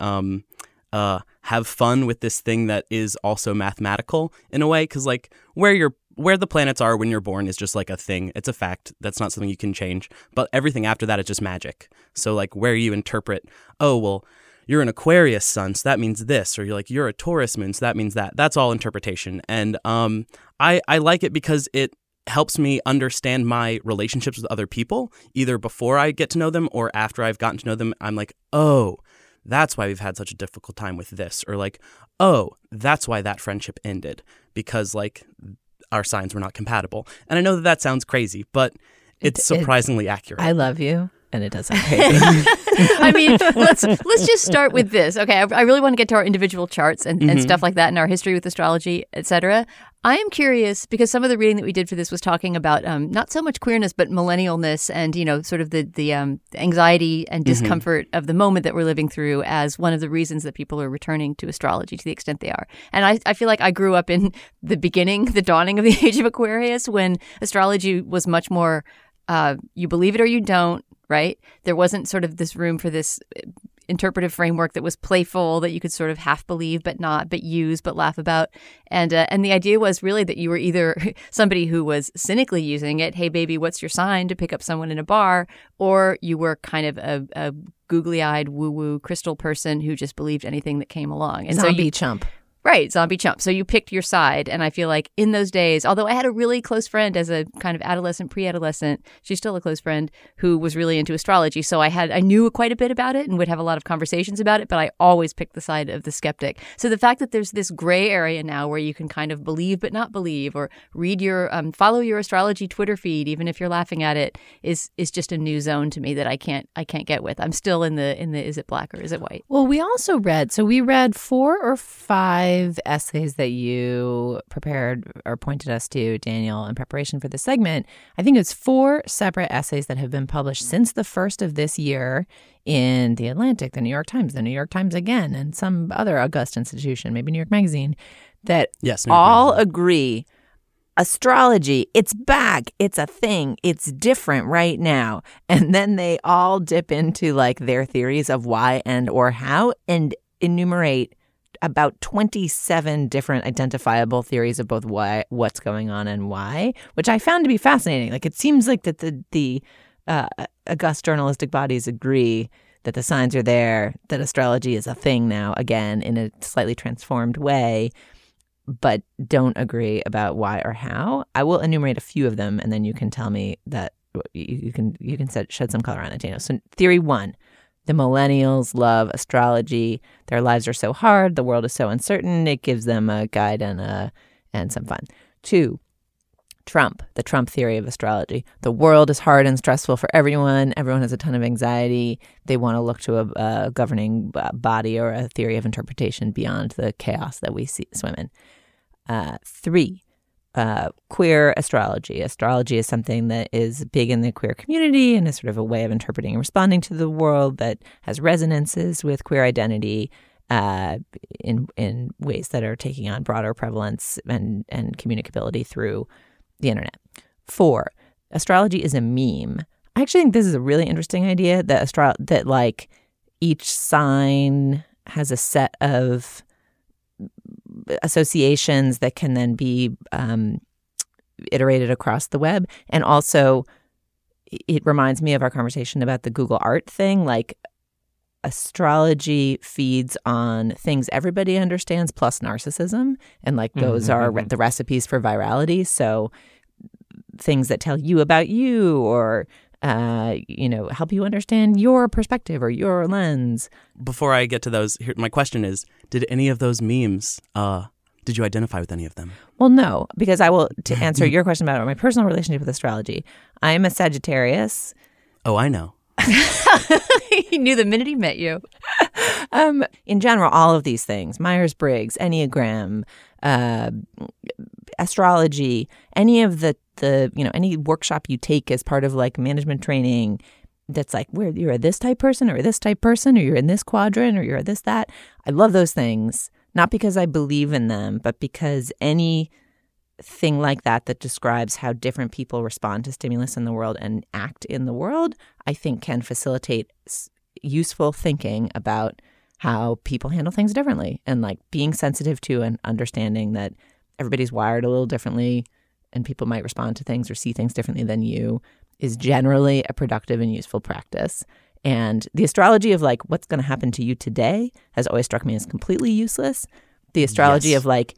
have fun with this thing that is also mathematical in a way, because like where the planets are when you're born is just like a thing. It's a fact. That's not something you can change. But everything after that is just magic. So like where you interpret, oh, well, you're an Aquarius sun, so that means this. Or you're a Taurus moon, so that means that. That's all interpretation. And I like it because it helps me understand my relationships with other people, either before I get to know them or after I've gotten to know them. I'm like, oh, that's why we've had such a difficult time with this. Or like, oh, that's why that friendship ended. Because like our signs were not compatible. And I know that sounds crazy, but it's surprisingly accurate. I love you, and it does sound crazy. I mean, let's just start with this. Okay, I really want to get to our individual charts and stuff like that, and our history with astrology, etc. I am curious because some of the reading that we did for this was talking about not so much queerness, but millennialness and, sort of the anxiety and discomfort of the moment that we're living through as one of the reasons that people are returning to astrology to the extent they are. And I feel like I grew up in the dawning of the age of Aquarius, when astrology was much more you believe it or you don't, right? There wasn't sort of this room for this interpretive framework that was playful, that you could sort of half believe but not, but use, but laugh about. And the idea was really that you were either somebody who was cynically using it, hey baby, what's your sign, to pick up someone in a bar, or you were kind of a googly-eyed woo-woo crystal person who just believed anything that came along. And zombie chump. Right, zombie chump. So you picked your side. And I feel like in those days, although I had a really close friend as a kind of adolescent, pre-adolescent, she's still a close friend, who was really into astrology. So I knew quite a bit about it and would have a lot of conversations about it, but I always picked the side of the skeptic. So the fact that there's this gray area now where you can kind of believe but not believe, or read your follow your astrology Twitter feed, even if you're laughing at it, is just a new zone to me that I can't get with. I'm still in the is it black or is it white? Well, we also read 4 or 5 essays that you prepared or pointed us to, Daniel, in preparation for the segment. I think it's 4 separate essays that have been published since the first of this year in The Atlantic, The New York Times again, and some other august institution, maybe New York Magazine, that all agree astrology, it's back, it's a thing, it's different right now. And then they all dip into like their theories of why and or how, and enumerate about 27 different identifiable theories of both what's going on and why, which I found to be fascinating. Like, it seems like that the august journalistic bodies agree that the signs are there, that astrology is a thing now, again, in a slightly transformed way, but don't agree about why or how. I will enumerate a few of them, and then you can tell me that you can shed some color on it, Daniel. So theory 1, The millennials love astrology. Their lives are so hard. The world is so uncertain. It gives them a guide and some fun. 2, Trump, the Trump theory of astrology. The world is hard and stressful for everyone. Everyone has a ton of anxiety. They want to look to a governing body or a theory of interpretation beyond the chaos that we swim in. 3, queer astrology. Astrology is something that is big in the queer community and is sort of a way of interpreting and responding to the world that has resonances with queer identity in ways that are taking on broader prevalence and communicability through the internet. 4, astrology is a meme. I actually think this is a really interesting idea that like each sign has a set of associations that can then be iterated across the web. And also, it reminds me of our conversation about the Google Art thing. Like, astrology feeds on things everybody understands plus narcissism. And like those are the recipes for virality. So things that tell you about you or help you understand your perspective or your lens. Before I get to those, my question is, did any of those memes, did you identify with any of them? Well, no, because to answer your question about my personal relationship with astrology, I am a Sagittarius. Oh, I know. He knew the minute he met you. In general, all of these things, Myers-Briggs, Enneagram, astrology, any of the any workshop you take as part of like management training that's like where you're a this type person or this type person or you're in this quadrant or you're this, that. I love those things, not because I believe in them, but because anything like that describes how different people respond to stimulus in the world and act in the world, I think can facilitate useful thinking about how people handle things differently and like being sensitive to and understanding that everybody's wired a little differently and people might respond to things or see things differently than you is generally a productive and useful practice. And the astrology of like what's going to happen to you today has always struck me as completely useless. The astrology of like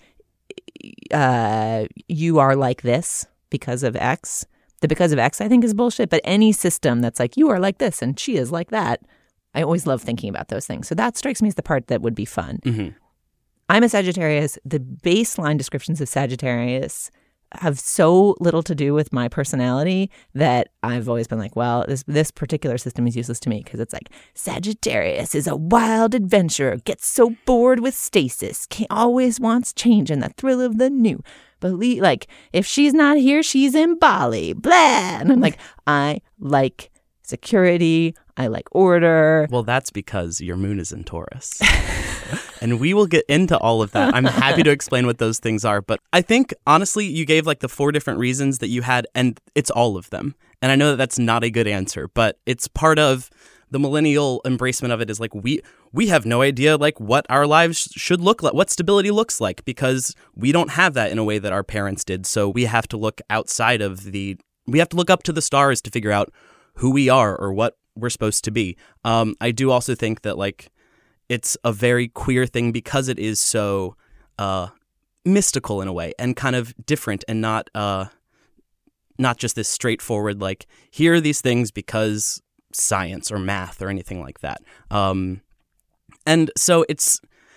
you are like this because of X. The because of X I think is bullshit, but any system that's like you are like this and she is like that, I always love thinking about those things. So that strikes me as the part that would be fun. Mm-hmm. I'm a Sagittarius. The baseline descriptions of Sagittarius have so little to do with my personality that I've always been like, well, this particular system is useless to me because it's like Sagittarius is a wild adventurer, gets so bored with stasis, always wants change and the thrill of the new. Like, if she's not here, she's in Bali. Blah. And I'm like, I like security. I like order. Well, that's because your moon is in Taurus. And we will get into all of that. I'm happy to explain what those things are. But I think, honestly, you gave like the 4 different reasons that you had, and it's all of them. And I know that that's not a good answer, but it's part of the millennial embracement of it is like we have no idea like what our lives should look like, what stability looks like, because we don't have that in a way that our parents did. So we have to look outside of we have to look up to the stars to figure out who we are or what we're supposed to be. I do also think that like it's a very queer thing because it is so mystical in a way and kind of different and not just this straightforward like here are these things because science or math or anything like that. And so it's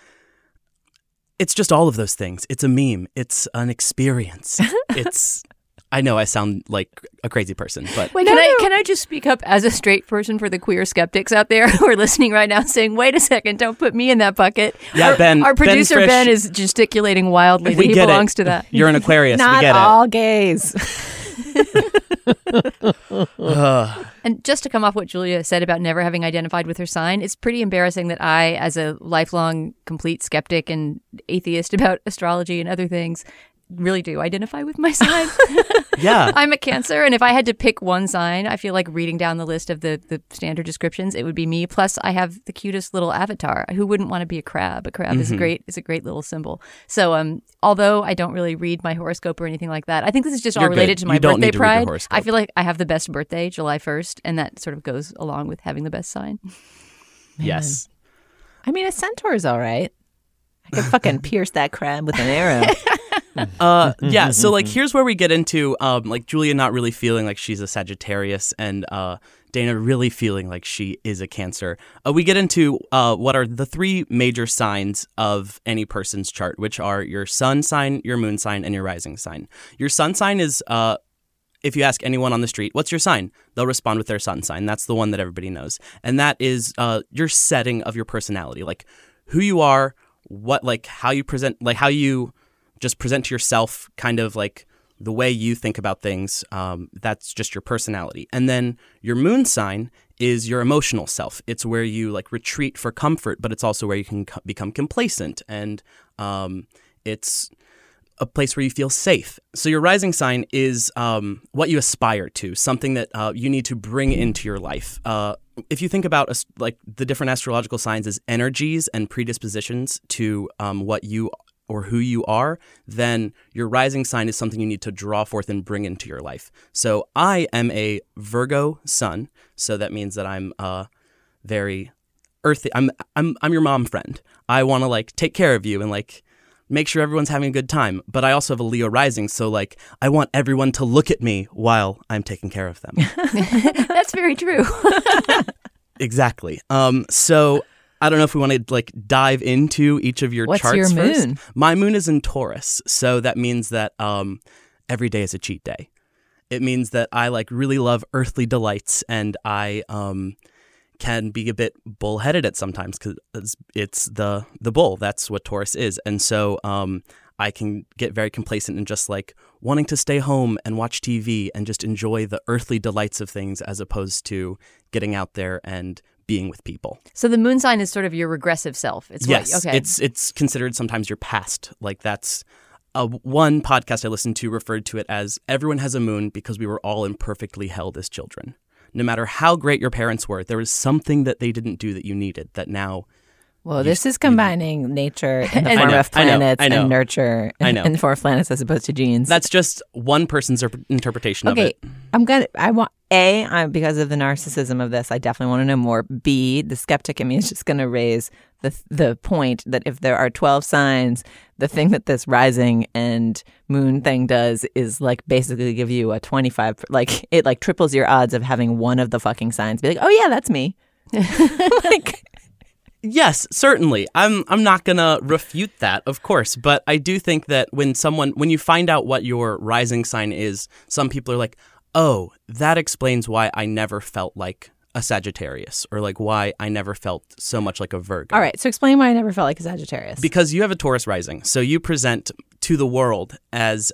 just all of those things. It's a meme. It's an experience. I know I sound like a crazy person, but wait, can I just speak up as a straight person for the queer skeptics out there who are listening right now saying, wait a second, don't put me in that bucket. Yeah, our producer Ben is gesticulating wildly that he belongs to that. You're an Aquarius. Not we get all it. gays. And just to come off what Julia said about never having identified with her sign, it's pretty embarrassing that I, as a lifelong complete skeptic and atheist about astrology and other things, really do identify with my sign. Yeah. I'm a Cancer, and if I had to pick one sign, I feel like reading down the list of the standard descriptions, it would be me. Plus, I have the cutest little avatar. Who wouldn't want to be a crab? A crab is a great little symbol. So, although I don't really read my horoscope or anything like that, I think this is just all related to my birthday pride. I feel like I have the best birthday, July 1st, and that sort of goes along with having the best sign. Yes. I mean, a centaur is all right. I could fucking pierce that crab with an arrow. Yeah, so like here's where we get into like Julia not really feeling like she's a Sagittarius and Dana really feeling like she is a Cancer. We get into what are the 3 major signs of any person's chart, which are your sun sign, your moon sign, and your rising sign. Your sun sign is, if you ask anyone on the street, what's your sign? They'll respond with their sun sign. That's the one that everybody knows. And that is your setting of your personality, like who you are, what, like how you present, like how you just present to yourself, kind of like the way you think about things. That's just your personality. And then your moon sign is your emotional self. It's where you like retreat for comfort, but it's also where you can become complacent. And it's a place where you feel safe. So your rising sign is what you aspire to, something that you need to bring into your life. If you think about like the different astrological signs as energies and predispositions to what you or who you are, then your rising sign is something you need to draw forth and bring into your life. So I am a Virgo sun, so that means that I'm very earthy. I'm your mom friend. I want to like take care of you and like make sure everyone's having a good time. But I also have a Leo rising, so like I want everyone to look at me while I'm taking care of them. That's very true. Exactly. So I don't know if we want to like dive into each of your charts first. What's your moon? My moon is in Taurus, so that means that every day is a cheat day. It means that I like really love earthly delights, and I can be a bit bullheaded at sometimes because it's the bull. That's what Taurus is, and so I can get very complacent and just like wanting to stay home and watch TV and just enjoy the earthly delights of things as opposed to getting out there and being with people. So the moon sign is sort of your regressive self. It's yes, okay. It's considered sometimes your past. Like that's one podcast I listened to referred to it as everyone has a moon because we were all imperfectly held as children. No matter how great your parents were, there was something that they didn't do that you needed that now. Well, this is combining nature in the form of planets and nurture in the form of planets as opposed to genes. That's just one person's interpretation of it. Okay, because of the narcissism of this, I definitely want to know more. B, the skeptic in me is just going to raise the point that if there are 12 signs, the thing that this rising and moon thing does is like basically give you a 25, like it like triples your odds of having one of the fucking signs. Be like, oh yeah, that's me. Like. Yes, certainly. I'm not going to refute that, of course, but I do think that when you find out what your rising sign is, some people are like, "Oh, that explains why I never felt like a Sagittarius or like why I never felt so much like a Virgo." All right, so explain why I never felt like a Sagittarius. Because you have a Taurus rising. So you present to the world as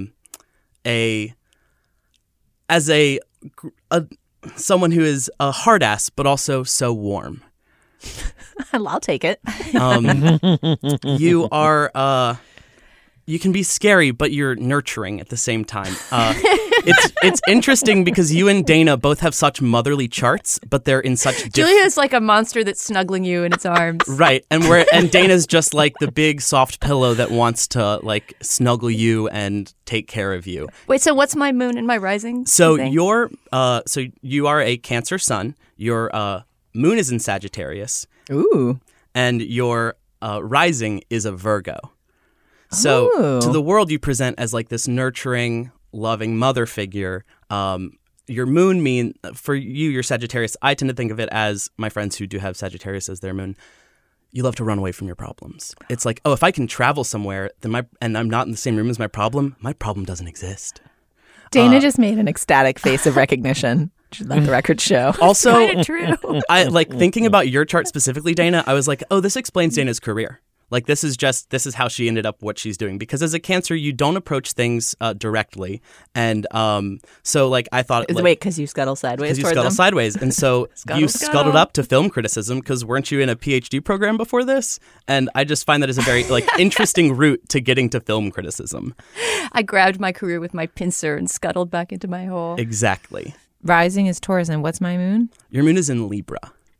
someone who is a hard ass but also so warm. I'll take it. You are, you can be scary, but you're nurturing at the same time. It's interesting because you and Dana both have such motherly charts, but they're in such Julia's like a monster that's snuggling you in its arms. Right, and Dana's just like the big soft pillow that wants to like snuggle you and take care of you. Wait, so what's my moon and my rising? So you are a Cancer sun. Your moon is in Sagittarius. Ooh. And your rising is a Virgo. So to the world, you present as like this nurturing, loving mother figure. Your moon for you, your Sagittarius, I tend to think of it as my friends who do have Sagittarius as their moon. You love to run away from your problems. It's like, oh, if I can travel somewhere and I'm not in the same room as my problem doesn't exist. Dana just made an ecstatic face of recognition. Let the record show. Also, kind of true. I like thinking about your chart specifically, Dana. I was like, oh, this explains Dana's career. Like, this is how she ended up what she's doing. Because as a Cancer, you don't approach things directly. And so, like, I thought... Wait, because you scuttle sideways Because you scuttle sideways. And so you scuttled up to film criticism because weren't you in a PhD program before this? And I just find that as a very, like, interesting route to getting to film criticism. I grabbed my career with my pincer and scuttled back into my hole. Exactly. Rising is Taurus, and what's my moon? Your moon is in Libra.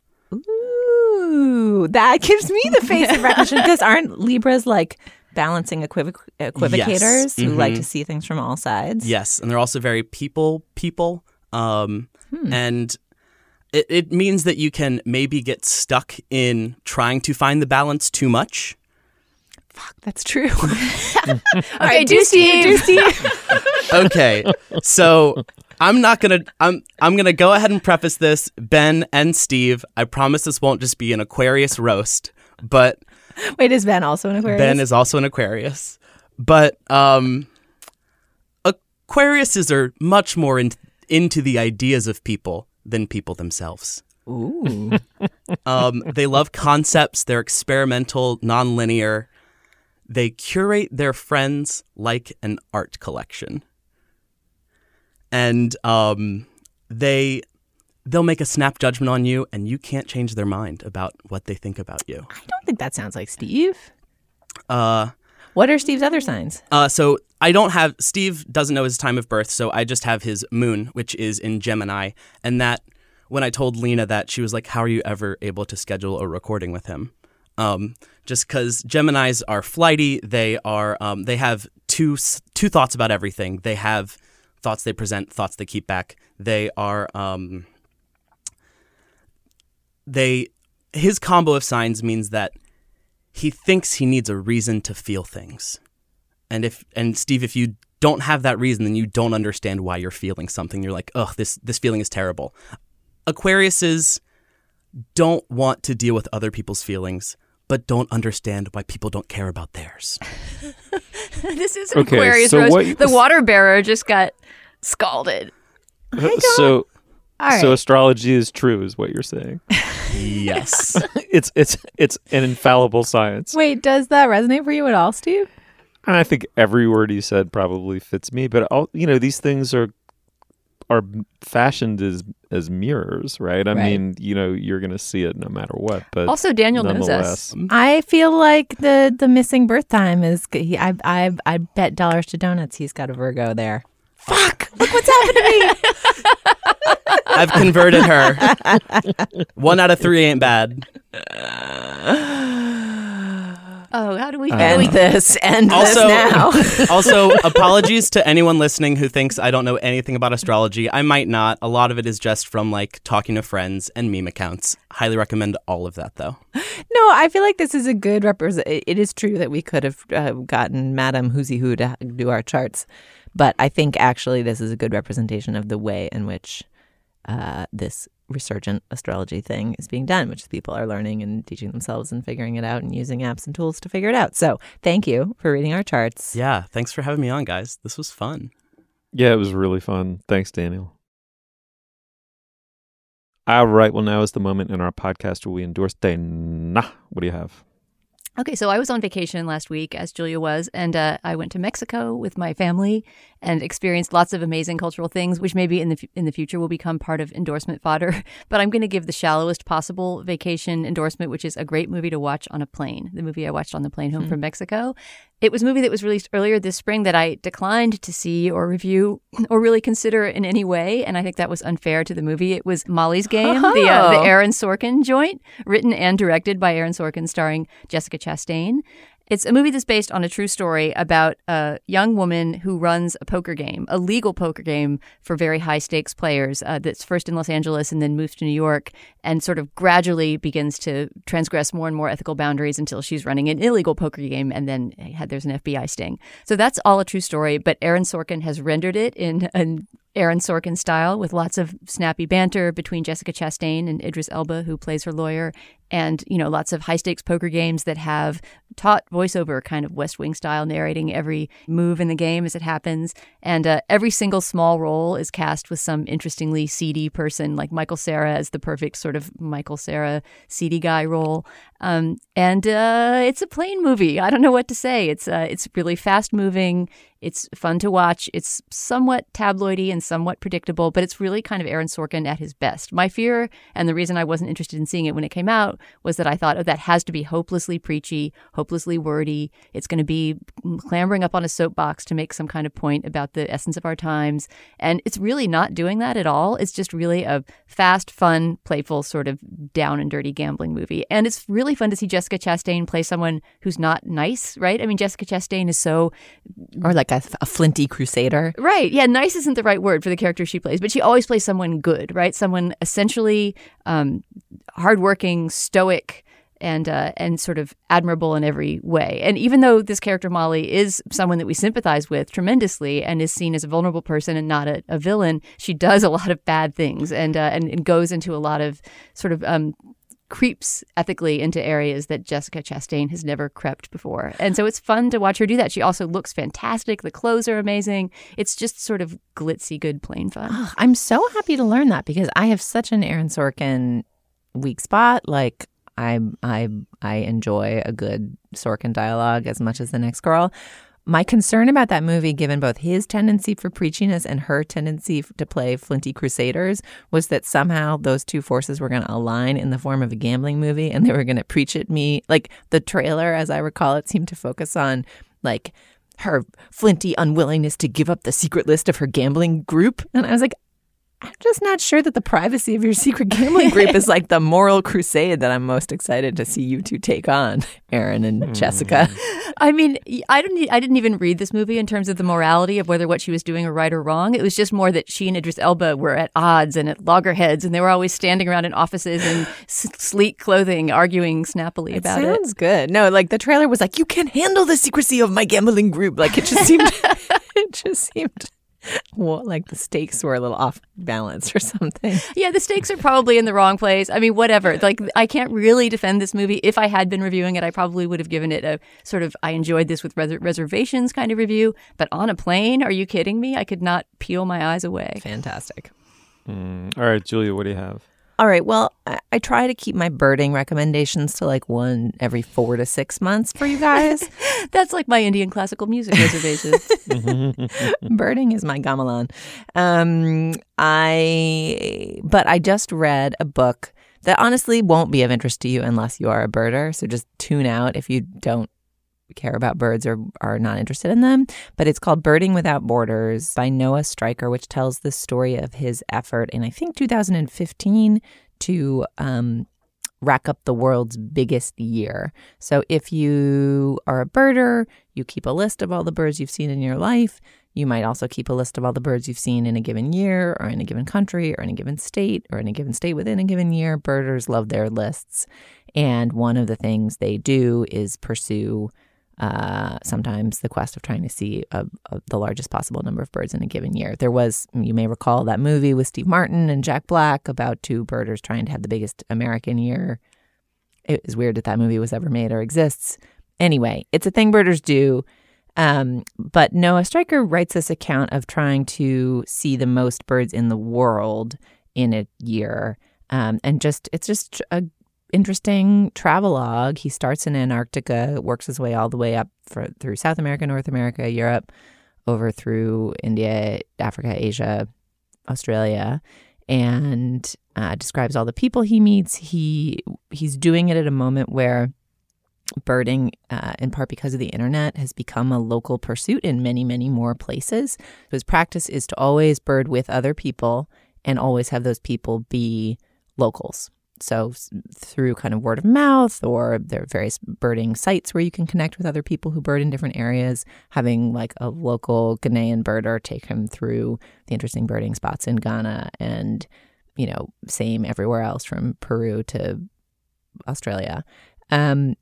Ooh, that gives me the face of recognition because aren't Libras like balancing equivocators yes. who like to see things from all sides? Yes, and they're also very people. And it means that you can maybe get stuck in trying to find the balance too much. That's true. Okay, do Steve. Okay, so I'm gonna go ahead and preface this, Ben and Steve. I promise this won't just be an Aquarius roast, but wait, is Ben also an Aquarius? Ben is also an Aquarius, but Aquariuses are much more into the ideas of people than people themselves. Ooh. They love concepts. They're experimental, non-linear. They curate their friends like an art collection. And they'll make a snap judgment on you, and you can't change their mind about what they think about you. I don't think that sounds like Steve. What are Steve's other signs? So Steve doesn't know his time of birth, so I just have his moon, which is in Gemini. And that, when I told Lena that, she was like, how are you ever able to schedule a recording with him? Just because Geminis are flighty, they have two thoughts about everything. They have thoughts they present, thoughts they keep back. They are his combo of signs means that he thinks he needs a reason to feel things. And Steve, if you don't have that reason, then you don't understand why you're feeling something. You're like, ugh, this feeling is terrible. Aquariuses don't want to deal with other people's feelings, but don't understand why people don't care about theirs. This is an Aquarius roast. The water bearer just got scalded. So right. So astrology is true, is what you're saying. Yes. It's an infallible science. Wait, does that resonate for you at all, Steve? And I think every word you said probably fits me, but these things are fashioned as mirrors, right? I mean, you're going to see it no matter what. But also, Daniel knows us. I feel like the missing birth time is. I bet dollars to donuts he's got a Virgo there. Fuck! Look what's happened to me. I've converted her. 1 out of 3 ain't bad. Oh, how do we end this now? Also, apologies to anyone listening who thinks I don't know anything about astrology. I might not. A lot of it is just from talking to friends and meme accounts. Highly recommend all of that, though. No, I feel like this is a good It is true that we could have gotten Madame Who's Who to do our charts, but I think actually this is a good representation of the way in which this resurgent astrology thing is being done, which people are learning and teaching themselves and figuring it out and using apps and tools to figure it out. So thank you for reading our charts. Yeah, thanks for having me on, guys. This was fun. Yeah, it was really fun. Thanks, Daniel. All right, well, now is the moment in our podcast where we endorse Dana. What do you have? Okay, so I was on vacation last week, as Julia was, and I went to Mexico with my family and experienced lots of amazing cultural things, which maybe in the future will become part of endorsement fodder. But I'm going to give the shallowest possible vacation endorsement, which is a great movie to watch on a plane. The movie I watched on the plane home from Mexico. It was a movie that was released earlier this spring that I declined to see or review or really consider in any way, and I think that was unfair to the movie. It was Molly's Game, the Aaron Sorkin joint, written and directed by Aaron Sorkin, starring Jessica Chastain. It's a movie that's based on a true story about a young woman who runs a poker game, a legal poker game for very high-stakes players that's first in Los Angeles and then moves to New York and sort of gradually begins to transgress more and more ethical boundaries until she's running an illegal poker game and then there's an FBI sting. So that's all a true story, but Aaron Sorkin has rendered it in an Aaron Sorkin style with lots of snappy banter between Jessica Chastain and Idris Elba, who plays her lawyer, and, lots of high-stakes poker games that have taut voiceover, kind of West Wing style, narrating every move in the game as it happens. And every single small role is cast with some interestingly seedy person, like Michael Cera as the perfect sort of Michael Cera seedy guy role. And it's a plane movie. I don't know what to say. It's really fast-moving. It's fun to watch. It's somewhat tabloidy and somewhat predictable, but it's really kind of Aaron Sorkin at his best. My fear, and the reason I wasn't interested in seeing it when it came out, was that I thought, that has to be hopelessly preachy, hopelessly wordy. It's going to be clambering up on a soapbox to make some kind of point about the essence of our times. And it's really not doing that at all. It's just really a fast, fun, playful, sort of down and dirty gambling movie. And it's really fun to see Jessica Chastain play someone who's not nice, right? I mean, Jessica Chastain is so... Or like a flinty crusader. Right. Yeah, nice isn't the right word for the character she plays, but she always plays someone good, right? Someone essentially hardworking, stoic, and sort of admirable in every way. And even though this character Molly is someone that we sympathize with tremendously and is seen as a vulnerable person and not a villain, she does a lot of bad things and goes into a lot of sort of creeps ethically into areas that Jessica Chastain has never crept before. And so it's fun to watch her do that. She also looks fantastic. The clothes are amazing. It's just sort of glitzy, good, plain fun. Oh, I'm so happy to learn that because I have such an Aaron Sorkin weak spot. Like I enjoy a good Sorkin dialogue as much as the next girl. My concern about that movie, given both his tendency for preachiness and her tendency to play flinty crusaders, was that somehow those two forces were going to align in the form of a gambling movie and they were going to preach at me. Like the trailer, as I recall it, seemed to focus on like her flinty unwillingness to give up the secret list of her gambling group. And I was like, I'm just not sure that the privacy of your secret gambling group is like the moral crusade that I'm most excited to see you two take on, Aaron and Jessica. I mean, I didn't even read this movie in terms of the morality of whether what she was doing were right or wrong. It was just more that she and Idris Elba were at odds and at loggerheads, and they were always standing around in offices in sleek clothing, arguing snappily about it. Sounds good. No, like the trailer was like, you can't handle the secrecy of my gambling group. Like it just seemed. Well, like the stakes were a little off balance or something. Yeah, the stakes are probably in the wrong place. I mean, whatever. Like, I can't really defend this movie. If I had been reviewing it, I probably would have given it a sort of, I enjoyed this with reservations kind of review. But on a plane, are you kidding me? I could not peel my eyes away. Fantastic. All right, Julia, what do you have? All right. Well, I try to keep my birding recommendations to like one every 4 to 6 months for you guys. That's like my Indian classical music reservations. Birding is my gamelan. But I just read a book that honestly won't be of interest to you unless you are a birder. So just tune out if you don't care about birds or are not interested in them. But it's called Birding Without Borders by Noah Stryker, which tells the story of his effort in, I think, 2015 to rack up the world's biggest year. So if you are a birder, you keep a list of all the birds you've seen in your life. You might also keep a list of all the birds you've seen in a given year or in a given country or in a given state or in a given state within a given year. Birders love their lists. And one of the things they do is pursue sometimes the quest of trying to see the largest possible number of birds in a given year. There was, you may recall, that movie with Steve Martin and Jack Black about two birders trying to have the biggest American year. It is weird that movie was ever made or exists. Anyway, it's a thing birders do. But Noah Stryker writes this account of trying to see the most birds in the world in a year. And it's just a interesting travelogue. He starts in Antarctica, works his way all the way up through South America, North America, Europe, over through India, Africa, Asia, Australia, and describes all the people he meets. He's doing it at a moment where birding, in part because of the internet, has become a local pursuit in many, many more places. His practice is to always bird with other people and always have those people be locals. So through kind of word of mouth, or there are various birding sites where you can connect with other people who bird in different areas, having like a local Ghanaian birder take him through the interesting birding spots in Ghana and, same everywhere else from Peru to Australia. And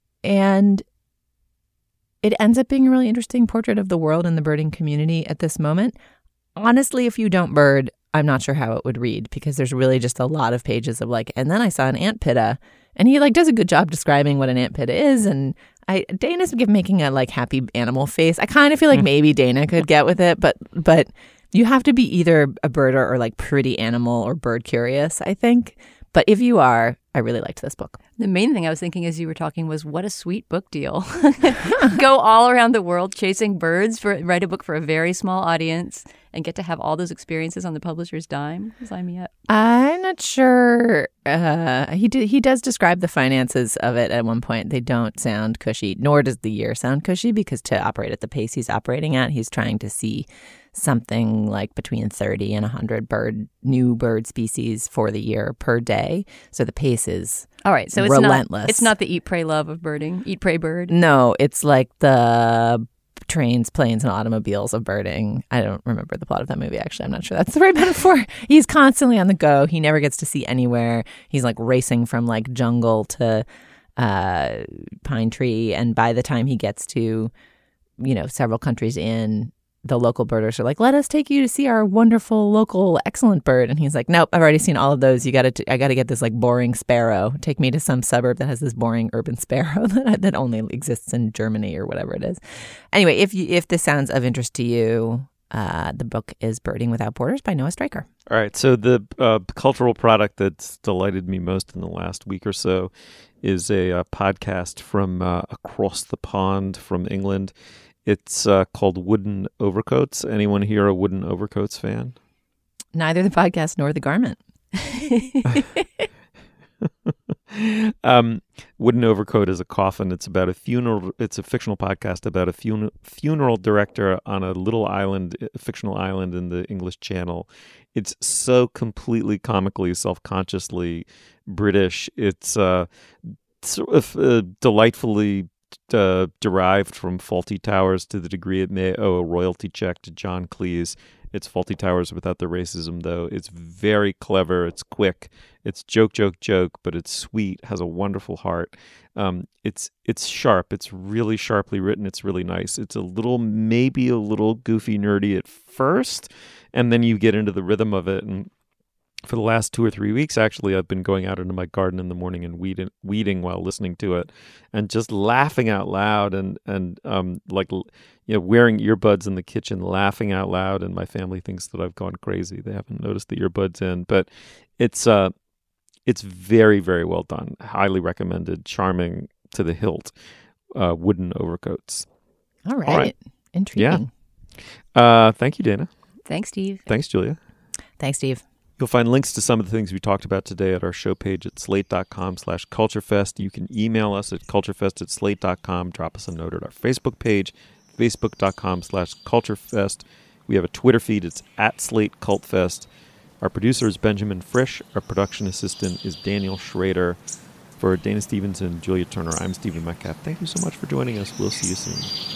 it ends up being a really interesting portrait of the world and the birding community at this moment. Honestly, if you don't bird, I'm not sure how it would read, because there's really just a lot of pages of like, and then I saw an ant pitta, and he like does a good job describing what an ant pitta is. And Dana's making a like happy animal face. I kind of feel like maybe Dana could get with it, but you have to be either a birder or like pretty animal or bird curious, I think. But if you are, I really liked this book. The main thing I was thinking as you were talking was, what a sweet book deal. Go all around the world chasing birds, write a book for a very small audience, and get to have all those experiences on the publisher's dime. Sign me up. I'm not sure. He does describe the finances of it at one point. They don't sound cushy, nor does the year sound cushy, because to operate at the pace he's operating at, he's trying to see something like between 30 and 100 new bird species for the year per day. So the pace is all right. So relentless. It's not the eat, pray, love of birding. Eat, pray, bird. No, it's like the trains, planes, and automobiles of birding. I don't remember the plot of that movie, actually. I'm not sure that's the right metaphor. He's constantly on the go. He never gets to see anywhere. He's like racing from like jungle to pine tree. And by the time he gets to, several countries in, the local birders are like, let us take you to see our wonderful local excellent bird. And he's like, nope, I've already seen all of those. I got to get this like boring sparrow. Take me to some suburb that has this boring urban sparrow that only exists in Germany or whatever it is. Anyway, if this sounds of interest to you, the book is Birding Without Borders by Noah Stryker. All right. So the cultural product that's delighted me most in the last week or so is a podcast from across the pond from England. It's called Wooden Overcoats. Anyone here a Wooden Overcoats fan? Neither the podcast nor the garment. Wooden Overcoat is a coffin. It's about a funeral. It's a fictional podcast about a funeral director on a little island, a fictional island in the English Channel. It's so completely comically, self-consciously British. It's sort of delightfully derived from Fawlty Towers to the degree it may owe a royalty check to John Cleese. It's Fawlty Towers without the racism, though. It's very clever. It's quick. It's joke, but it's sweet. Has a wonderful heart. It's sharp. It's really sharply written. It's really nice. It's maybe a little goofy nerdy at first, and then you get into the rhythm of it. And for the last 2 or 3 weeks, actually, I've been going out into my garden in the morning and weeding while listening to it, and just laughing out loud, and wearing earbuds in the kitchen, laughing out loud. And my family thinks that I've gone crazy. They haven't noticed the earbuds in, but it's very, very well done. Highly recommended. Charming to the hilt. Wooden Overcoats. All right. Intriguing. Yeah. Thank you, Dana. Thanks, Steve. Thanks, Julia. Thanks, Steve. You'll find links to some of the things we talked about today at our show page at slate.com/culturefest. You can email us at culturefest@slate.com. Drop us a note at our Facebook page, facebook.com/culturefest. We have a Twitter feed. It's @SlateCultFest. Our producer is Benjamin Frisch. Our production assistant is Daniel Schrader. For Dana Stevenson, Julia Turner, I'm Stephen Metcalf. Thank you so much for joining us. We'll see you soon.